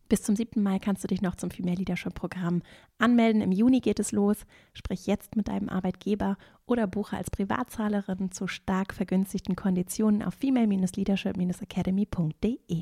Bis zum 7. Mai kannst du dich noch zum Female Leadership Programm anmelden. Im Juni geht es los. Sprich jetzt mit deinem Arbeitgeber oder buche als Privatzahlerin zu stark vergünstigten Konditionen auf female-leadership-academy.de.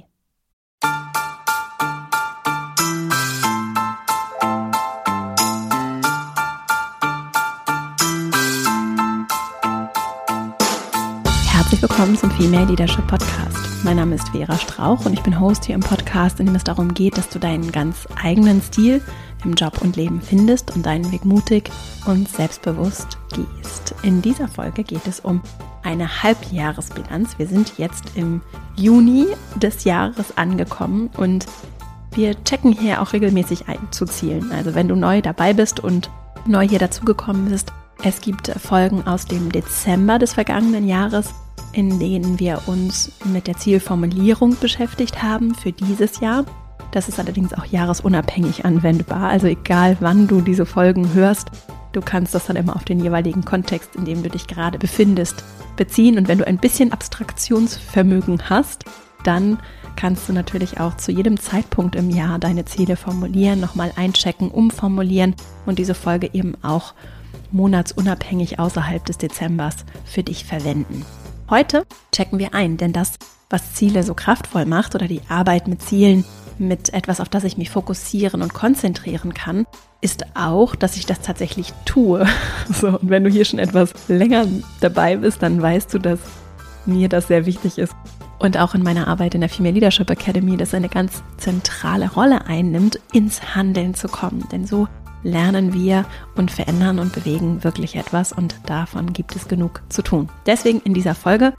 Herzlich willkommen zum Female Leadership Podcast. Mein Name ist Vera Strauch und ich bin Host hier im Podcast, in dem es darum geht, dass du deinen ganz eigenen Stil im Job und Leben findest und deinen Weg mutig und selbstbewusst gehst. In dieser Folge geht es um eine Halbjahresbilanz. Wir sind jetzt im Juni des Jahres angekommen und wir checken hier auch regelmäßig ein zu Zielen. Also wenn du neu dabei bist und neu hier dazugekommen bist, es gibt Folgen aus dem Dezember des vergangenen Jahres, in denen wir uns mit der Zielformulierung beschäftigt haben für dieses Jahr. Das ist allerdings auch jahresunabhängig anwendbar, also egal wann du diese Folgen hörst, du kannst das dann immer auf den jeweiligen Kontext, in dem du dich gerade befindest, beziehen. Und wenn du ein bisschen Abstraktionsvermögen hast, dann kannst du natürlich auch zu jedem Zeitpunkt im Jahr deine Ziele formulieren, nochmal einchecken, umformulieren und diese Folge eben auch monatsunabhängig außerhalb des Dezembers für dich verwenden. Heute checken wir ein, denn das, was Ziele so kraftvoll macht oder die Arbeit mit Zielen, mit etwas, auf das ich mich fokussieren und konzentrieren kann, ist auch, dass ich das tatsächlich tue. So, und wenn du hier schon etwas länger dabei bist, dann weißt du, dass mir das sehr wichtig ist. Und auch in meiner Arbeit in der Female Leadership Academy, das eine ganz zentrale Rolle einnimmt, ins Handeln zu kommen. Denn so lernen wir und verändern und bewegen wirklich etwas und davon gibt es genug zu tun. Deswegen in dieser Folge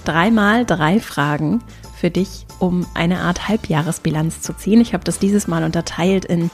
3x3 Fragen für dich, um eine Art Halbjahresbilanz zu ziehen. Ich habe das dieses Mal unterteilt in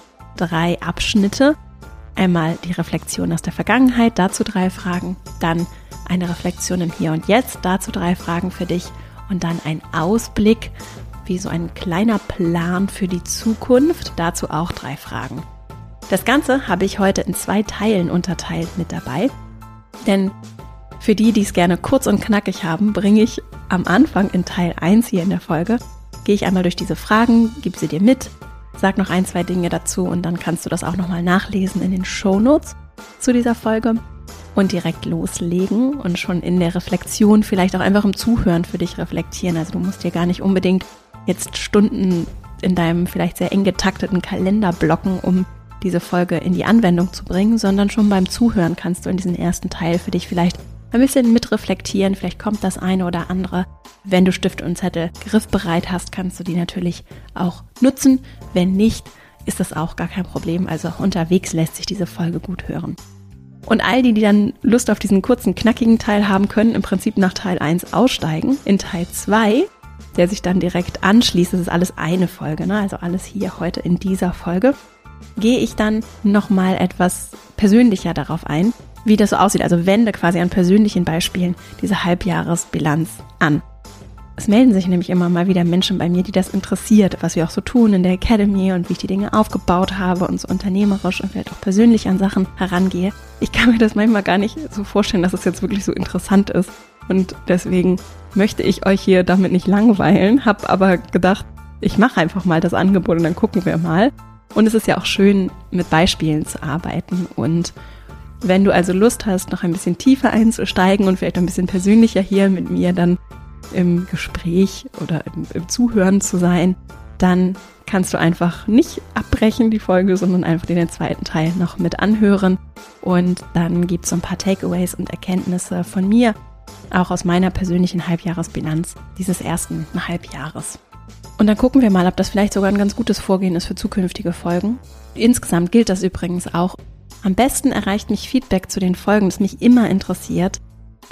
3 Abschnitte. Einmal die Reflexion aus der Vergangenheit, dazu 3 Fragen, dann eine Reflexion im Hier und Jetzt, dazu 3 Fragen für dich und dann ein Ausblick, wie so ein kleiner Plan für die Zukunft, dazu auch 3 Fragen. Das Ganze habe ich heute in 2 Teilen unterteilt mit dabei, denn für die es gerne kurz und knackig haben, bringe ich am Anfang in Teil 1 hier in der Folge, gehe ich einmal durch diese Fragen, gebe sie dir mit, sag noch 1, 2 Dinge dazu und dann kannst du das auch nochmal nachlesen in den Shownotes zu dieser Folge und direkt loslegen und schon in der Reflexion vielleicht auch einfach im Zuhören für dich reflektieren. Also du musst dir gar nicht unbedingt jetzt Stunden in deinem vielleicht sehr eng getakteten Kalender blocken, um diese Folge in die Anwendung zu bringen, sondern schon beim Zuhören kannst du in diesen ersten Teil für dich vielleicht ein bisschen mitreflektieren, vielleicht kommt das eine oder andere. Wenn du Stift und Zettel griffbereit hast, kannst du die natürlich auch nutzen. Wenn nicht, ist das auch gar kein Problem. Also auch unterwegs lässt sich diese Folge gut hören. Und all die dann Lust auf diesen kurzen, knackigen Teil haben, können im Prinzip nach Teil 1 aussteigen. In Teil 2, der sich dann direkt anschließt, das ist alles eine Folge, ne? Also alles hier heute in dieser Folge, gehe ich dann nochmal etwas persönlicher darauf ein, wie das so aussieht. Also wende quasi an persönlichen Beispielen diese Halbjahresbilanz an. Es melden sich nämlich immer mal wieder Menschen bei mir, die das interessiert, was wir auch so tun in der Academy und wie ich die Dinge aufgebaut habe und so unternehmerisch und vielleicht auch persönlich an Sachen herangehe. Ich kann mir das manchmal gar nicht so vorstellen, dass es jetzt wirklich so interessant ist. Und deswegen möchte ich euch hier damit nicht langweilen, habe aber gedacht, ich mache einfach mal das Angebot und dann gucken wir mal. Und es ist ja auch schön, mit Beispielen zu arbeiten. Und wenn du also Lust hast, noch ein bisschen tiefer einzusteigen und vielleicht ein bisschen persönlicher hier mit mir dann im Gespräch oder im Zuhören zu sein, dann kannst du einfach nicht abbrechen, die Folge, sondern einfach den 2. Teil noch mit anhören. Und dann gibt es so ein paar Takeaways und Erkenntnisse von mir, auch aus meiner persönlichen Halbjahresbilanz dieses ersten Halbjahres. Und dann gucken wir mal, ob das vielleicht sogar ein ganz gutes Vorgehen ist für zukünftige Folgen. Insgesamt gilt das übrigens auch. Am besten erreicht mich Feedback zu den Folgen, das mich immer interessiert,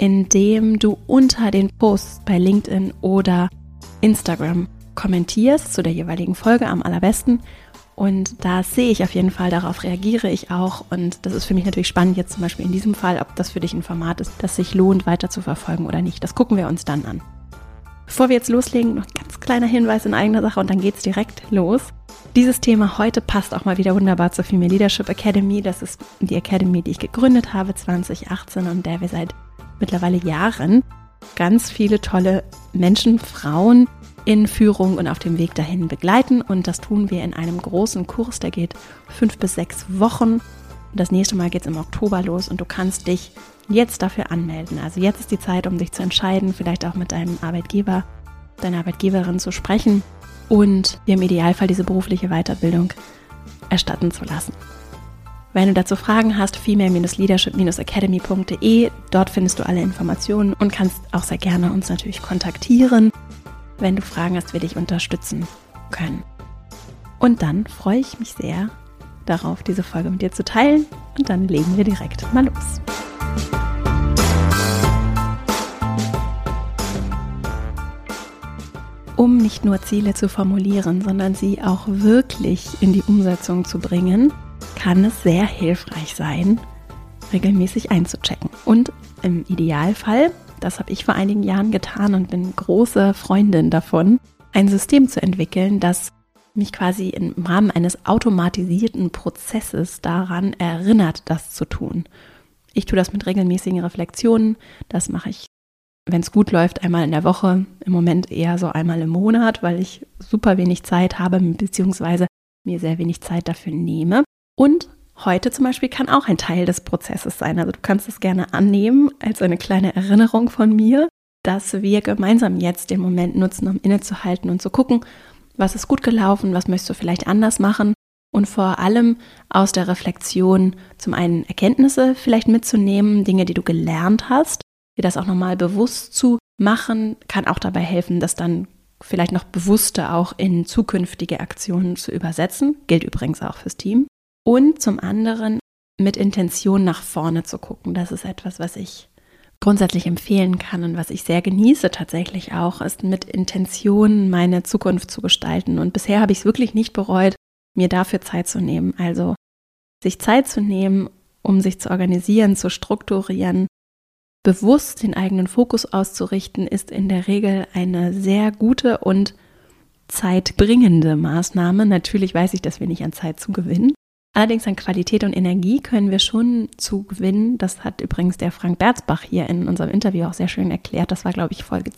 indem du unter den Posts bei LinkedIn oder Instagram kommentierst zu der jeweiligen Folge am allerbesten. Und da sehe ich auf jeden Fall, darauf reagiere ich auch. Und das ist für mich natürlich spannend, jetzt zum Beispiel in diesem Fall, ob das für dich ein Format ist, das sich lohnt, weiter zu verfolgen oder nicht. Das gucken wir uns dann an. Bevor wir jetzt loslegen, noch ein ganz kleiner Hinweis in eigener Sache und dann geht's direkt los. Dieses Thema heute passt auch mal wieder wunderbar zur Female Leadership Academy. Das ist die Academy, die ich gegründet habe 2018 und der wir seit mittlerweile Jahren ganz viele tolle Menschen, Frauen in Führung und auf dem Weg dahin begleiten. Und das tun wir in einem großen Kurs, der geht 5 bis 6 Wochen. Und das nächste Mal geht es im Oktober los und du kannst dich jetzt dafür anmelden. Also jetzt ist die Zeit, um dich zu entscheiden, vielleicht auch mit deinem Arbeitgeber, deiner Arbeitgeberin zu sprechen und dir im Idealfall diese berufliche Weiterbildung erstatten zu lassen. Wenn du dazu Fragen hast, female-leadership-academy.de, dort findest du alle Informationen und kannst auch sehr gerne uns natürlich kontaktieren, wenn du Fragen hast, wir dich unterstützen können. Und dann freue ich mich sehr darauf, diese Folge mit dir zu teilen und dann legen wir direkt mal los. Um nicht nur Ziele zu formulieren, sondern sie auch wirklich in die Umsetzung zu bringen, kann es sehr hilfreich sein, regelmäßig einzuchecken. Und im Idealfall, das habe ich vor einigen Jahren getan und bin große Freundin davon, ein System zu entwickeln, das mich quasi im Rahmen eines automatisierten Prozesses daran erinnert, das zu tun. Ich tue das mit regelmäßigen Reflexionen. Das mache ich, wenn es gut läuft, einmal in der Woche. Im Moment eher so einmal im Monat, weil ich super wenig Zeit habe, beziehungsweise mir sehr wenig Zeit dafür nehme. Und heute zum Beispiel kann auch ein Teil des Prozesses sein. Also du kannst es gerne annehmen als eine kleine Erinnerung von mir, dass wir gemeinsam jetzt den Moment nutzen, um innezuhalten und zu gucken, was ist gut gelaufen, was möchtest du vielleicht anders machen und vor allem aus der Reflexion zum einen Erkenntnisse vielleicht mitzunehmen, Dinge, die du gelernt hast, dir das auch nochmal bewusst zu machen, kann auch dabei helfen, das dann vielleicht noch bewusster auch in zukünftige Aktionen zu übersetzen, gilt übrigens auch fürs Team. Und zum anderen mit Intention nach vorne zu gucken. Das ist etwas, was ich grundsätzlich empfehlen kann und was ich sehr genieße tatsächlich auch, ist mit Intention meine Zukunft zu gestalten. Und bisher habe ich es wirklich nicht bereut, mir dafür Zeit zu nehmen. Also sich Zeit zu nehmen, um sich zu organisieren, zu strukturieren, bewusst den eigenen Fokus auszurichten, ist in der Regel eine sehr gute und zeitbringende Maßnahme. Natürlich weiß ich, dass wir nicht an Zeit zu gewinnen. Allerdings an Qualität und Energie können wir schon zu gewinnen. Das hat übrigens der Frank Berzbach hier in unserem Interview auch sehr schön erklärt. Das war, glaube ich, Folge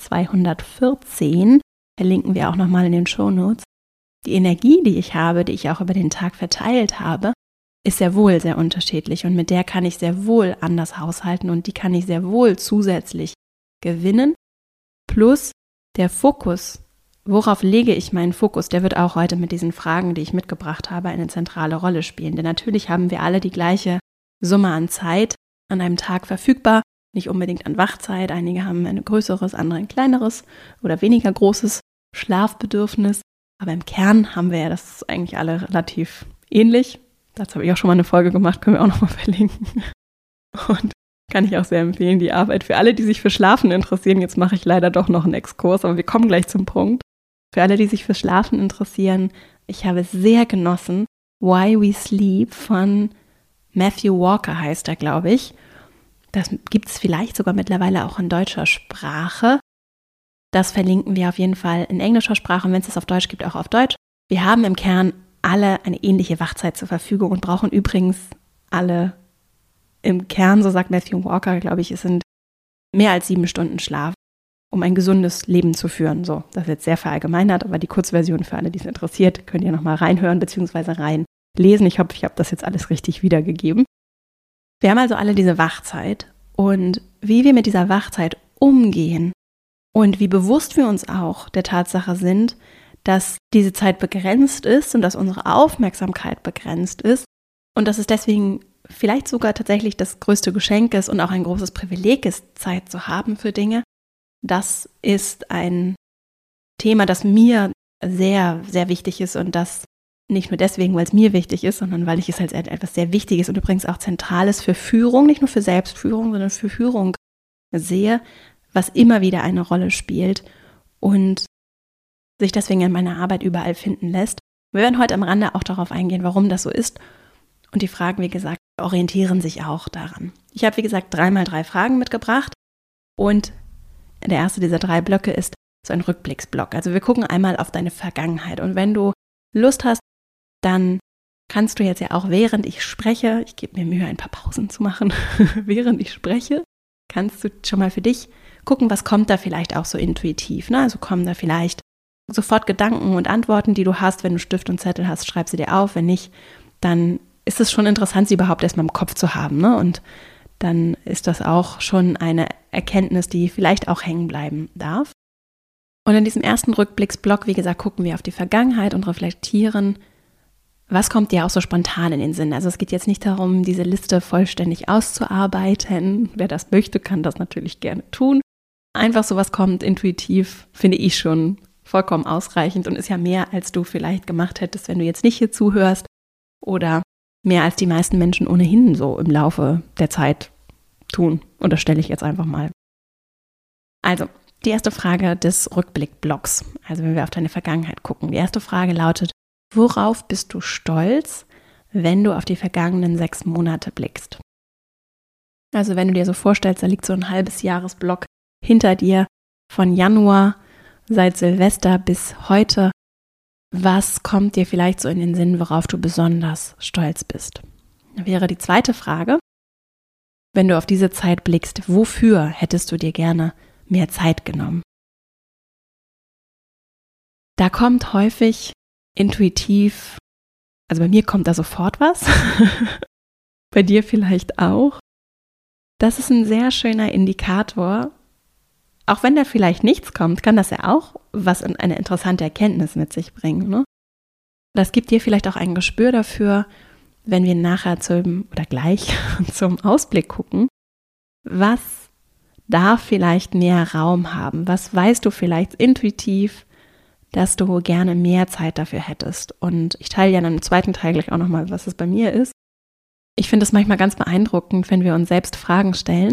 214. Verlinken wir auch nochmal in den Shownotes. Die Energie, die ich habe, die ich auch über den Tag verteilt habe, ist sehr wohl sehr unterschiedlich. Und mit der kann ich sehr wohl anders haushalten und die kann ich sehr wohl zusätzlich gewinnen. Plus der Fokus. Worauf lege ich meinen Fokus? Der wird auch heute mit diesen Fragen, die ich mitgebracht habe, eine zentrale Rolle spielen. Denn natürlich haben wir alle die gleiche Summe an Zeit an einem Tag verfügbar, nicht unbedingt an Wachzeit. Einige haben ein größeres, andere ein kleineres oder weniger großes Schlafbedürfnis. Aber im Kern haben wir ja das eigentlich alle relativ ähnlich. Dazu habe ich auch schon mal eine Folge gemacht, können wir auch nochmal verlinken. Und kann ich auch sehr empfehlen, die Arbeit für alle, die sich für Schlafen interessieren. Jetzt mache ich leider doch noch einen Exkurs, aber wir kommen gleich zum Punkt. Für alle, die sich für Schlafen interessieren, ich habe sehr genossen, Why We Sleep von Matthew Walker heißt er, glaube ich. Das gibt es vielleicht sogar mittlerweile auch in deutscher Sprache. Das verlinken wir auf jeden Fall in englischer Sprache und wenn es das auf Deutsch gibt, auch auf Deutsch. Wir haben im Kern alle eine ähnliche Wachzeit zur Verfügung und brauchen übrigens alle im Kern, so sagt Matthew Walker, glaube ich, es sind mehr als 7 Stunden Schlaf, um ein gesundes Leben zu führen. So, das ist jetzt sehr verallgemeinert, aber die Kurzversion für alle, die es interessiert, könnt ihr nochmal reinhören bzw. reinlesen. Ich hoffe, ich habe das jetzt alles richtig wiedergegeben. Wir haben also alle diese Wachzeit und wie wir mit dieser Wachzeit umgehen und wie bewusst wir uns auch der Tatsache sind, dass diese Zeit begrenzt ist und dass unsere Aufmerksamkeit begrenzt ist und dass es deswegen vielleicht sogar tatsächlich das größte Geschenk ist und auch ein großes Privileg ist, Zeit zu haben für Dinge. Das ist ein Thema, das mir sehr, sehr wichtig ist und das nicht nur deswegen, weil es mir wichtig ist, sondern weil ich es als etwas sehr Wichtiges und übrigens auch Zentrales für Führung, nicht nur für Selbstführung, sondern für Führung sehe, was immer wieder eine Rolle spielt und sich deswegen in meiner Arbeit überall finden lässt. Wir werden heute am Rande auch darauf eingehen, warum das so ist. Und die Fragen, wie gesagt, orientieren sich auch daran. Ich habe, wie gesagt, 3x3 Fragen mitgebracht und der erste dieser 3 Blöcke ist so ein Rückblicksblock. Also wir gucken einmal auf deine Vergangenheit und wenn du Lust hast, dann kannst du jetzt ja auch, während ich spreche, ich gebe mir Mühe, ein paar Pausen zu machen, während ich spreche, kannst du schon mal für dich gucken, was kommt da vielleicht auch so intuitiv. Ne? Also kommen da vielleicht sofort Gedanken und Antworten, die du hast. Wenn du Stift und Zettel hast, schreib sie dir auf. Wenn nicht, dann ist es schon interessant, sie überhaupt erstmal im Kopf zu haben, ne? Und dann ist das auch schon eine Erkenntnis, die vielleicht auch hängen bleiben darf. Und in diesem ersten Rückblicksblock, wie gesagt, gucken wir auf die Vergangenheit und reflektieren, was kommt dir auch so spontan in den Sinn. Also es geht jetzt nicht darum, diese Liste vollständig auszuarbeiten. Wer das möchte, kann das natürlich gerne tun. Einfach sowas kommt intuitiv, finde ich schon vollkommen ausreichend und ist ja mehr, als du vielleicht gemacht hättest, wenn du jetzt nicht hier zuhörst oder mehr als die meisten Menschen ohnehin so im Laufe der Zeit tun. Unterstelle ich jetzt einfach mal. Also, die erste Frage des Rückblickblocks, also wenn wir auf deine Vergangenheit gucken. Die erste Frage lautet, worauf bist du stolz, wenn du auf die vergangenen 6 Monate blickst? Also wenn du dir so vorstellst, da liegt so ein halbes Jahresblock hinter dir von Januar, seit Silvester bis heute. Was kommt dir vielleicht so in den Sinn, worauf du besonders stolz bist? Wäre die zweite Frage, wenn du auf diese Zeit blickst, wofür hättest du dir gerne mehr Zeit genommen? Da kommt häufig intuitiv, also bei mir kommt da sofort was, bei dir vielleicht auch. Das ist ein sehr schöner Indikator. Auch wenn da vielleicht nichts kommt, kann das ja auch eine interessante Erkenntnis mit sich bringen, ne? Das gibt dir vielleicht auch ein Gespür dafür, wenn wir nachher gleich zum Ausblick gucken, was darf vielleicht mehr Raum haben? Was weißt du vielleicht intuitiv, dass du gerne mehr Zeit dafür hättest? Und ich teile ja dann im zweiten Teil gleich auch nochmal, was es bei mir ist. Ich finde es manchmal ganz beeindruckend, wenn wir uns selbst Fragen stellen,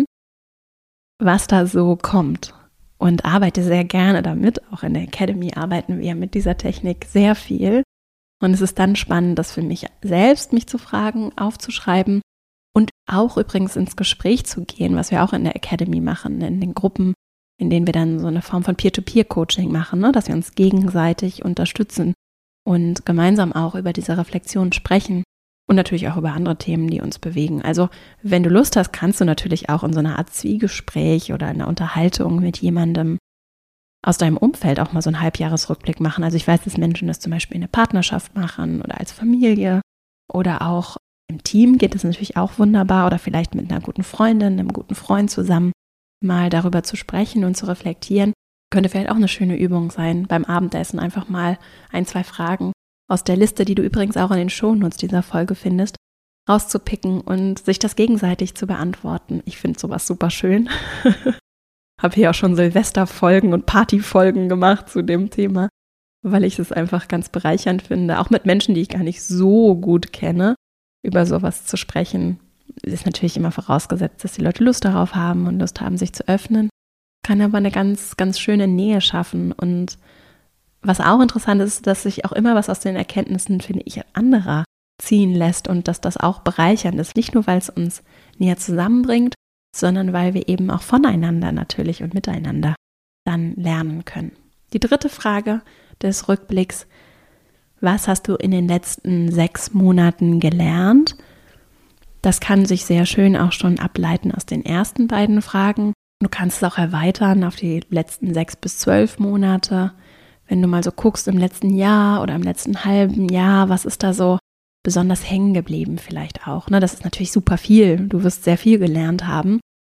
was da so kommt. Und arbeite sehr gerne damit. Auch in der Academy arbeiten wir mit dieser Technik sehr viel. Und es ist dann spannend, das für mich selbst, mich zu fragen, aufzuschreiben und auch übrigens ins Gespräch zu gehen, was wir auch in der Academy machen, in den Gruppen, in denen wir dann so eine Form von Peer-to-Peer-Coaching machen, ne? Dass wir uns gegenseitig unterstützen und gemeinsam auch über diese Reflexion sprechen und natürlich auch über andere Themen, die uns bewegen. Also wenn du Lust hast, kannst du natürlich auch in so einer Art Zwiegespräch oder in einer Unterhaltung mit jemandem aus deinem Umfeld auch mal so einen Halbjahresrückblick machen. Also ich weiß, dass Menschen das zum Beispiel in der Partnerschaft machen oder als Familie oder auch im Team geht es natürlich auch wunderbar oder vielleicht mit einer guten Freundin, einem guten Freund zusammen mal darüber zu sprechen und zu reflektieren. Könnte vielleicht auch eine schöne Übung sein, beim Abendessen einfach mal 1, 2 Fragen aus der Liste, die du übrigens auch in den Shownotes dieser Folge findest, rauszupicken und sich das gegenseitig zu beantworten. Ich finde sowas super schön. Habe hier auch schon Silvesterfolgen und Partyfolgen gemacht zu dem Thema, weil ich es einfach ganz bereichernd finde, auch mit Menschen, die ich gar nicht so gut kenne, über sowas zu sprechen. Ist natürlich immer vorausgesetzt, dass die Leute Lust darauf haben und Lust haben, sich zu öffnen. Kann aber eine ganz, ganz schöne Nähe schaffen. Und was auch interessant ist, dass sich auch immer was aus den Erkenntnissen, finde ich, anderer ziehen lässt und dass das auch bereichernd ist. Nicht nur, weil es uns näher zusammenbringt, sondern weil wir eben auch voneinander natürlich und miteinander dann lernen können. Die dritte Frage des Rückblicks: Was hast du in den letzten 6 Monaten gelernt? Das kann sich sehr schön auch schon ableiten aus den ersten beiden Fragen. Du kannst es auch erweitern auf die letzten 6 bis 12 Monate. Wenn du mal so guckst im letzten Jahr oder im letzten halben Jahr, was ist da so besonders hängen geblieben vielleicht auch, ne? Das ist natürlich super viel. Du wirst sehr viel gelernt haben.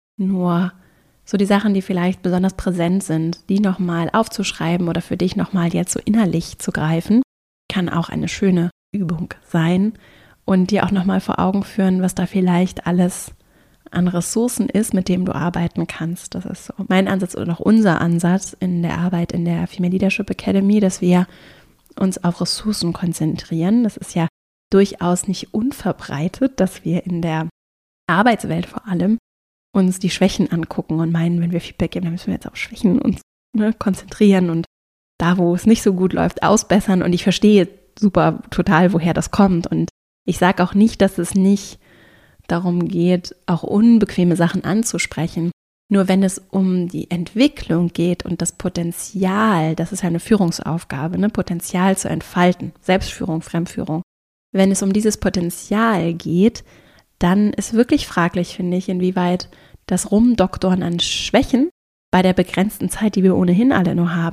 Nur so die Sachen, die vielleicht besonders präsent sind, die nochmal aufzuschreiben oder für dich nochmal jetzt so innerlich zu greifen, kann auch eine schöne Übung sein und dir auch nochmal vor Augen führen, was da vielleicht alles an Ressourcen ist, mit dem du arbeiten kannst. Das ist so mein Ansatz oder auch unser Ansatz in der Arbeit in der Female Leadership Academy, dass wir uns auf Ressourcen konzentrieren. Das ist ja durchaus nicht unverbreitet, dass wir in der Arbeitswelt vor allem uns die Schwächen angucken und meinen, wenn wir Feedback geben, dann müssen wir jetzt auf Schwächen uns konzentrieren und da, wo es nicht so gut läuft, ausbessern. Und ich verstehe super total, woher das kommt. Und ich sage auch nicht, dass es nicht darum geht, auch unbequeme Sachen anzusprechen. Nur wenn es um die Entwicklung geht und das Potenzial, das ist ja eine Führungsaufgabe, ne? Potenzial zu entfalten, Selbstführung, Fremdführung. Wenn es um dieses Potenzial geht, dann ist wirklich fraglich, finde ich, inwieweit das Rumdoktoren an Schwächen bei der begrenzten Zeit, die wir ohnehin alle nur haben,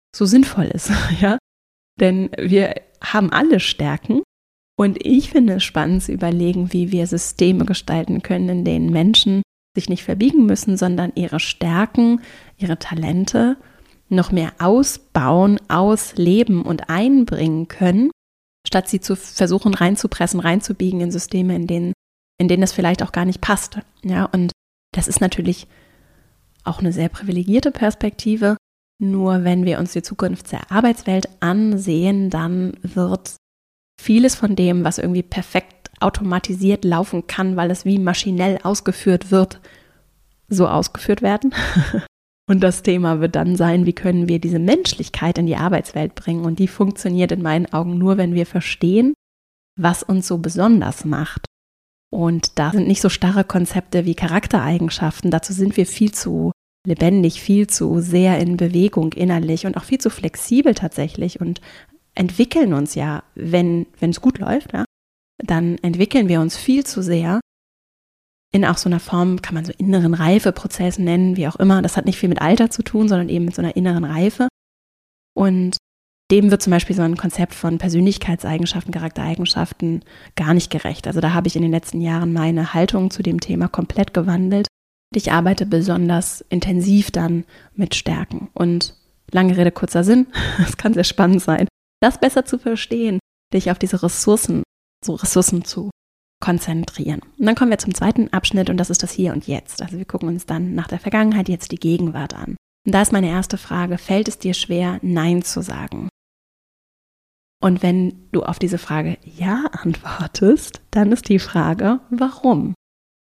so sinnvoll ist, ja. Denn wir haben alle Stärken und ich finde es spannend zu überlegen, wie wir Systeme gestalten können, in denen Menschen sich nicht verbiegen müssen, sondern ihre Stärken, ihre Talente noch mehr ausbauen, ausleben und einbringen können, statt sie zu versuchen reinzupressen, reinzubiegen in Systeme, in denen das vielleicht auch gar nicht passt. Ja, und das ist natürlich auch eine sehr privilegierte Perspektive. Nur wenn wir uns die Zukunft der Arbeitswelt ansehen, dann wird vieles von dem, was irgendwie perfekt automatisiert laufen kann, weil es wie maschinell ausgeführt wird, so ausgeführt werden. Und das Thema wird dann sein, wie können wir diese Menschlichkeit in die Arbeitswelt bringen? Und die funktioniert in meinen Augen nur, wenn wir verstehen, was uns so besonders macht. Und da sind nicht so starre Konzepte wie Charaktereigenschaften. Dazu sind wir viel zu lebendig, viel zu sehr in Bewegung innerlich und auch viel zu flexibel tatsächlich und entwickeln uns ja, wenn es gut läuft, ja, dann entwickeln wir uns viel zu sehr in auch so einer Form, kann man so inneren Reifeprozess nennen, wie auch immer. Das hat nicht viel mit Alter zu tun, sondern eben mit so einer inneren Reife. Und dem wird zum Beispiel so ein Konzept von Persönlichkeitseigenschaften, Charaktereigenschaften gar nicht gerecht. Also da habe ich in den letzten Jahren meine Haltung zu dem Thema komplett gewandelt. Ich arbeite besonders intensiv dann mit Stärken. Und lange Rede, kurzer Sinn, es kann sehr spannend sein, das besser zu verstehen, dich auf diese Ressourcen zu konzentrieren. Und dann kommen wir zum zweiten Abschnitt und das ist das Hier und Jetzt. Also wir gucken uns dann nach der Vergangenheit jetzt die Gegenwart an. Und da ist meine erste Frage, fällt es dir schwer, Nein zu sagen? Und wenn du auf diese Frage Ja antwortest, dann ist die Frage, warum?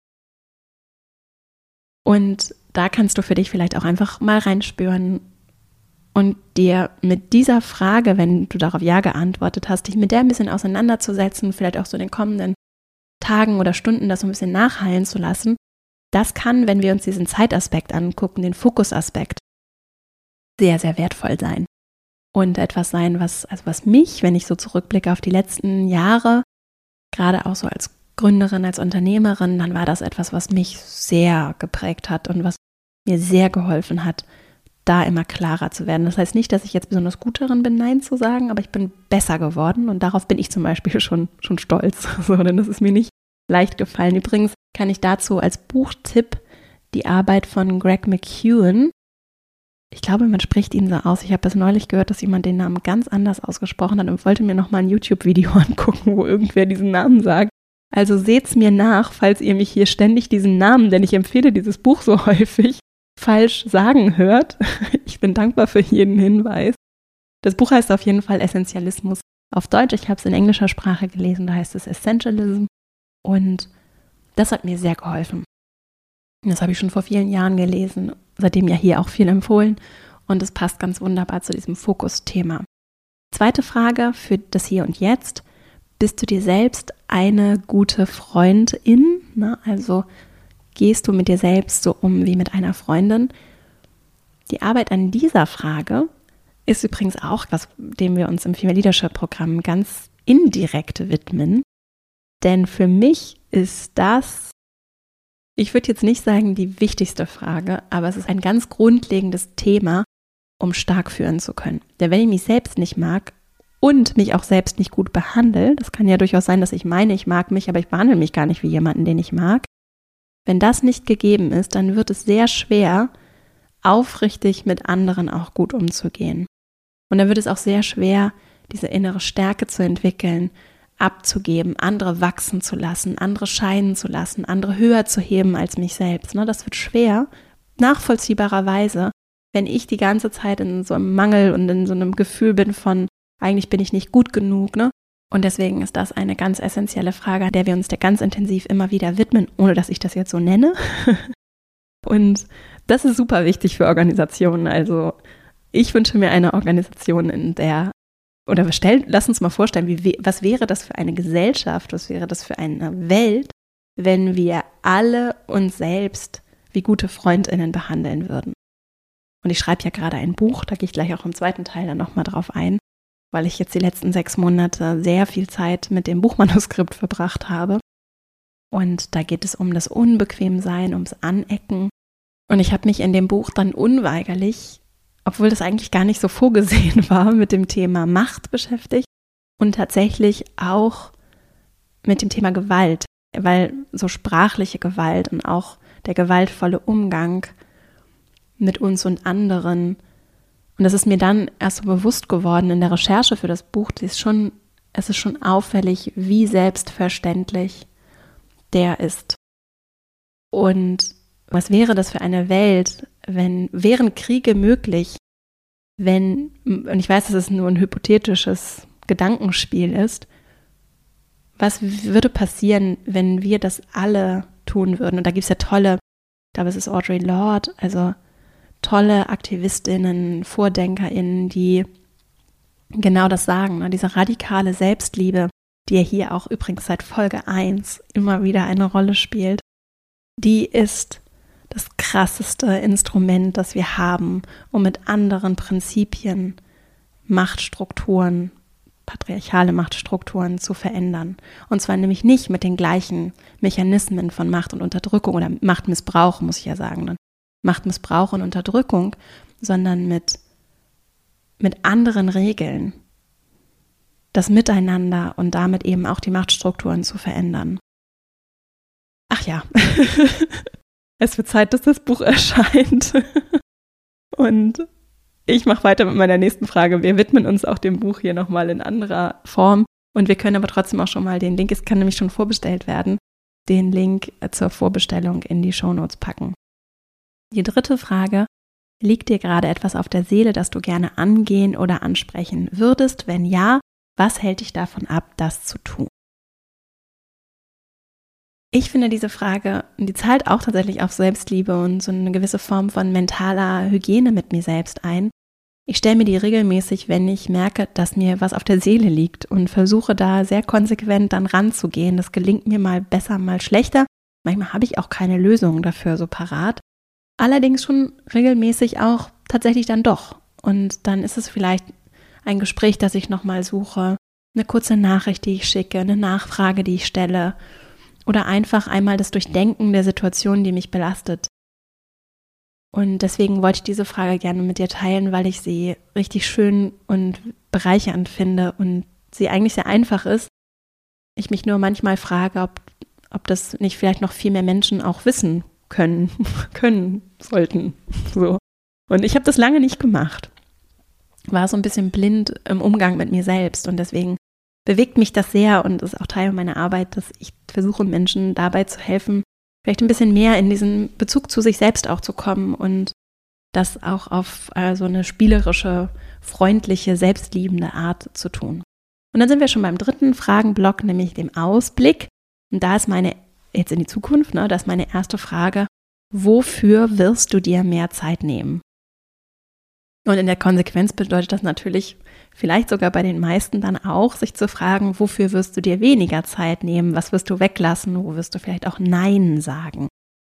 Und da kannst du für dich vielleicht auch einfach mal reinspüren und dir mit dieser Frage, wenn du darauf Ja geantwortet hast, dich mit der ein bisschen auseinanderzusetzen, vielleicht auch so in den kommenden Tagen oder Stunden das so ein bisschen nachhallen zu lassen. Das kann, wenn wir uns diesen Zeitaspekt angucken, den Fokusaspekt, sehr, sehr wertvoll sein. Und etwas sein, was mich, wenn ich so zurückblicke auf die letzten Jahre, gerade auch so als Gründerin, als Unternehmerin, dann war das etwas, was mich sehr geprägt hat und was mir sehr geholfen hat, da immer klarer zu werden. Das heißt nicht, dass ich jetzt besonders gut darin bin, Nein zu sagen, aber ich bin besser geworden und darauf bin ich zum Beispiel schon stolz. So, denn das ist mir nicht leicht gefallen. Übrigens kann ich dazu als Buchtipp die Arbeit von Greg McKeown, ich glaube, man spricht ihn so aus. Ich habe das neulich gehört, dass jemand den Namen ganz anders ausgesprochen hat und wollte mir nochmal ein YouTube-Video angucken, wo irgendwer diesen Namen sagt. Also seht's mir nach, falls ihr mich hier ständig diesen Namen, denn ich empfehle dieses Buch so häufig, falsch sagen hört. Ich bin dankbar für jeden Hinweis. Das Buch heißt auf jeden Fall Essentialismus auf Deutsch. Ich habe es in englischer Sprache gelesen, da heißt es Essentialism. Und das hat mir sehr geholfen. Das habe ich schon vor vielen Jahren gelesen, seitdem ja hier auch viel empfohlen. Und es passt ganz wunderbar zu diesem Fokusthema. Zweite Frage für das Hier und Jetzt. Bist du dir selbst eine gute Freundin? Also gehst du mit dir selbst so um wie mit einer Freundin? Die Arbeit an dieser Frage ist übrigens auch was, dem wir uns im Female Leadership Programm ganz indirekt widmen. Denn für mich ist das, ich würde jetzt nicht sagen die wichtigste Frage, aber es ist ein ganz grundlegendes Thema, um stark führen zu können. Denn wenn ich mich selbst nicht mag und mich auch selbst nicht gut behandle, das kann ja durchaus sein, dass ich meine, ich mag mich, aber ich behandle mich gar nicht wie jemanden, den ich mag. Wenn das nicht gegeben ist, dann wird es sehr schwer, aufrichtig mit anderen auch gut umzugehen. Und dann wird es auch sehr schwer, diese innere Stärke zu entwickeln, abzugeben, andere wachsen zu lassen, andere scheinen zu lassen, andere höher zu heben als mich selbst. Das wird schwer, nachvollziehbarerweise, wenn ich die ganze Zeit in so einem Mangel und in so einem Gefühl bin von, eigentlich bin ich nicht gut genug. Und deswegen ist das eine ganz essentielle Frage, der wir uns ganz intensiv immer wieder widmen, ohne dass ich das jetzt so nenne. Und das ist super wichtig für Organisationen. Also ich wünsche mir eine Organisation, in der, lass uns mal vorstellen, was wäre das für eine Gesellschaft, was wäre das für eine Welt, wenn wir alle uns selbst wie gute FreundInnen behandeln würden. Und ich schreibe ja gerade ein Buch, da gehe ich gleich auch im zweiten Teil dann nochmal drauf ein, weil ich jetzt die letzten 6 Monate sehr viel Zeit mit dem Buchmanuskript verbracht habe. Und da geht es um das Unbequemsein, ums Anecken. Und ich habe mich in dem Buch dann unweigerlich obwohl das eigentlich gar nicht so vorgesehen war, mit dem Thema Macht beschäftigt und tatsächlich auch mit dem Thema Gewalt, weil so sprachliche Gewalt und auch der gewaltvolle Umgang mit uns und anderen, und das ist mir dann erst so bewusst geworden in der Recherche für das Buch, es ist schon auffällig, wie selbstverständlich der ist. Und was wäre das für eine Welt, wären Kriege möglich, und ich weiß, dass es nur ein hypothetisches Gedankenspiel ist, was würde passieren, wenn wir das alle tun würden? Und da gibt es ja ich glaube, es ist Audre Lorde, also tolle Aktivistinnen, VordenkerInnen, die genau das sagen, ne? Diese radikale Selbstliebe, die ja hier auch übrigens seit Folge 1 immer wieder eine Rolle spielt, die ist das krasseste Instrument, das wir haben, um mit anderen Prinzipien Machtstrukturen, patriarchale Machtstrukturen zu verändern. Und zwar nämlich nicht mit den gleichen Mechanismen von Macht und Unterdrückung oder Machtmissbrauch, muss ich ja sagen, ne? Machtmissbrauch und Unterdrückung, sondern mit anderen Regeln, das Miteinander und damit eben auch die Machtstrukturen zu verändern. Ach ja, es wird Zeit, dass das Buch erscheint. Und ich mache weiter mit meiner nächsten Frage. Wir widmen uns auch dem Buch hier nochmal in anderer Form. Und wir können aber trotzdem auch schon mal den Link, es kann nämlich schon vorbestellt werden, den Link zur Vorbestellung in die Shownotes packen. Die dritte Frage: Liegt dir gerade etwas auf der Seele, das du gerne angehen oder ansprechen würdest? Wenn ja, was hält dich davon ab, das zu tun? Ich finde diese Frage, die zahlt auch tatsächlich auf Selbstliebe und so eine gewisse Form von mentaler Hygiene mit mir selbst ein. Ich stelle mir die regelmäßig, wenn ich merke, dass mir was auf der Seele liegt, und versuche da sehr konsequent dann ranzugehen. Das gelingt mir mal besser, mal schlechter. Manchmal habe ich auch keine Lösung dafür so parat. Allerdings schon regelmäßig auch tatsächlich dann doch. Und dann ist es vielleicht ein Gespräch, das ich nochmal suche, eine kurze Nachricht, die ich schicke, eine Nachfrage, die ich stelle, oder einfach einmal das Durchdenken der Situation, die mich belastet. Und deswegen wollte ich diese Frage gerne mit dir teilen, weil ich sie richtig schön und bereichernd finde und sie eigentlich sehr einfach ist. Ich mich nur manchmal frage, ob das nicht vielleicht noch viel mehr Menschen auch wissen können sollten. So. Und ich habe das lange nicht gemacht. War so ein bisschen blind im Umgang mit mir selbst, und deswegen bewegt mich das sehr und ist auch Teil meiner Arbeit, dass ich versuche, Menschen dabei zu helfen, vielleicht ein bisschen mehr in diesen Bezug zu sich selbst auch zu kommen und das auch auf so eine spielerische, freundliche, selbstliebende Art zu tun. Und dann sind wir schon beim dritten Fragenblock, nämlich dem Ausblick. Und da ist jetzt in die Zukunft, da ist meine erste Frage: Wofür wirst du dir mehr Zeit nehmen? Und in der Konsequenz bedeutet das natürlich, vielleicht sogar bei den meisten dann auch, sich zu fragen, wofür wirst du dir weniger Zeit nehmen? Was wirst du weglassen? Wo wirst du vielleicht auch Nein sagen?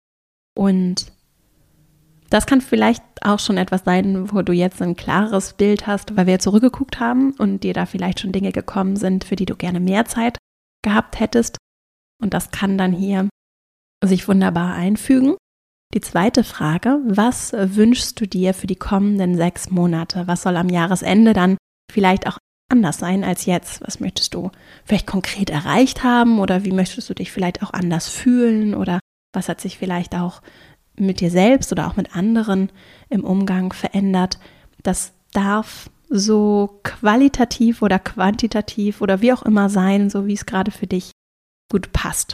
Und das kann vielleicht auch schon etwas sein, wo du jetzt ein klareres Bild hast, weil wir zurückgeguckt haben und dir da vielleicht schon Dinge gekommen sind, für die du gerne mehr Zeit gehabt hättest. Und das kann dann hier sich wunderbar einfügen. Die zweite Frage: Was wünschst du dir für die kommenden 6 Monate? Was soll am Jahresende dann vielleicht auch anders sein als jetzt? Was möchtest du vielleicht konkret erreicht haben, oder wie möchtest du dich vielleicht auch anders fühlen, oder was hat sich vielleicht auch mit dir selbst oder auch mit anderen im Umgang verändert? Das darf so qualitativ oder quantitativ oder wie auch immer sein, so wie es gerade für dich gut passt.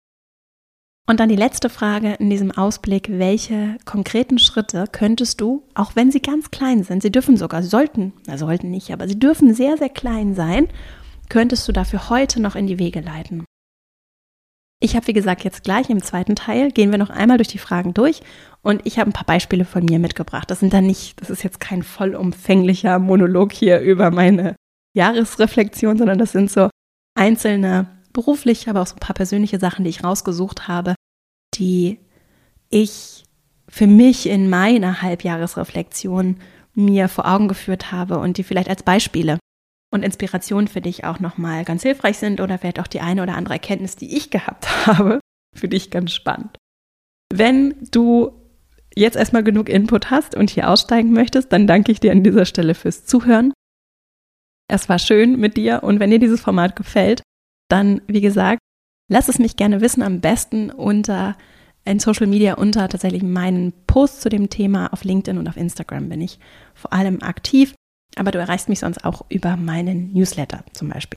Und dann die letzte Frage in diesem Ausblick: Welche konkreten Schritte könntest du, auch wenn sie ganz klein sind, sie dürfen sollten nicht, aber sie dürfen sehr, sehr klein sein, könntest du dafür heute noch in die Wege leiten? Ich habe, wie gesagt, jetzt gleich im zweiten Teil, gehen wir noch einmal durch die Fragen durch, und ich habe ein paar Beispiele von mir mitgebracht. Das ist jetzt kein vollumfänglicher Monolog hier über meine Jahresreflexion, sondern das sind so einzelne berufliche, aber auch so ein paar persönliche Sachen, die ich rausgesucht habe, die ich für mich in meiner Halbjahresreflexion mir vor Augen geführt habe und die vielleicht als Beispiele und Inspiration für dich auch nochmal ganz hilfreich sind, oder vielleicht auch die eine oder andere Erkenntnis, die ich gehabt habe, für dich ganz spannend. Wenn du jetzt erstmal genug Input hast und hier aussteigen möchtest, dann danke ich dir an dieser Stelle fürs Zuhören. Es war schön mit dir und wenn dir dieses Format gefällt, dann, wie gesagt, lass es mich gerne wissen, am besten in Social Media unter tatsächlich meinen Posts zu dem Thema. Auf LinkedIn und auf Instagram bin ich vor allem aktiv, aber du erreichst mich sonst auch über meinen Newsletter zum Beispiel.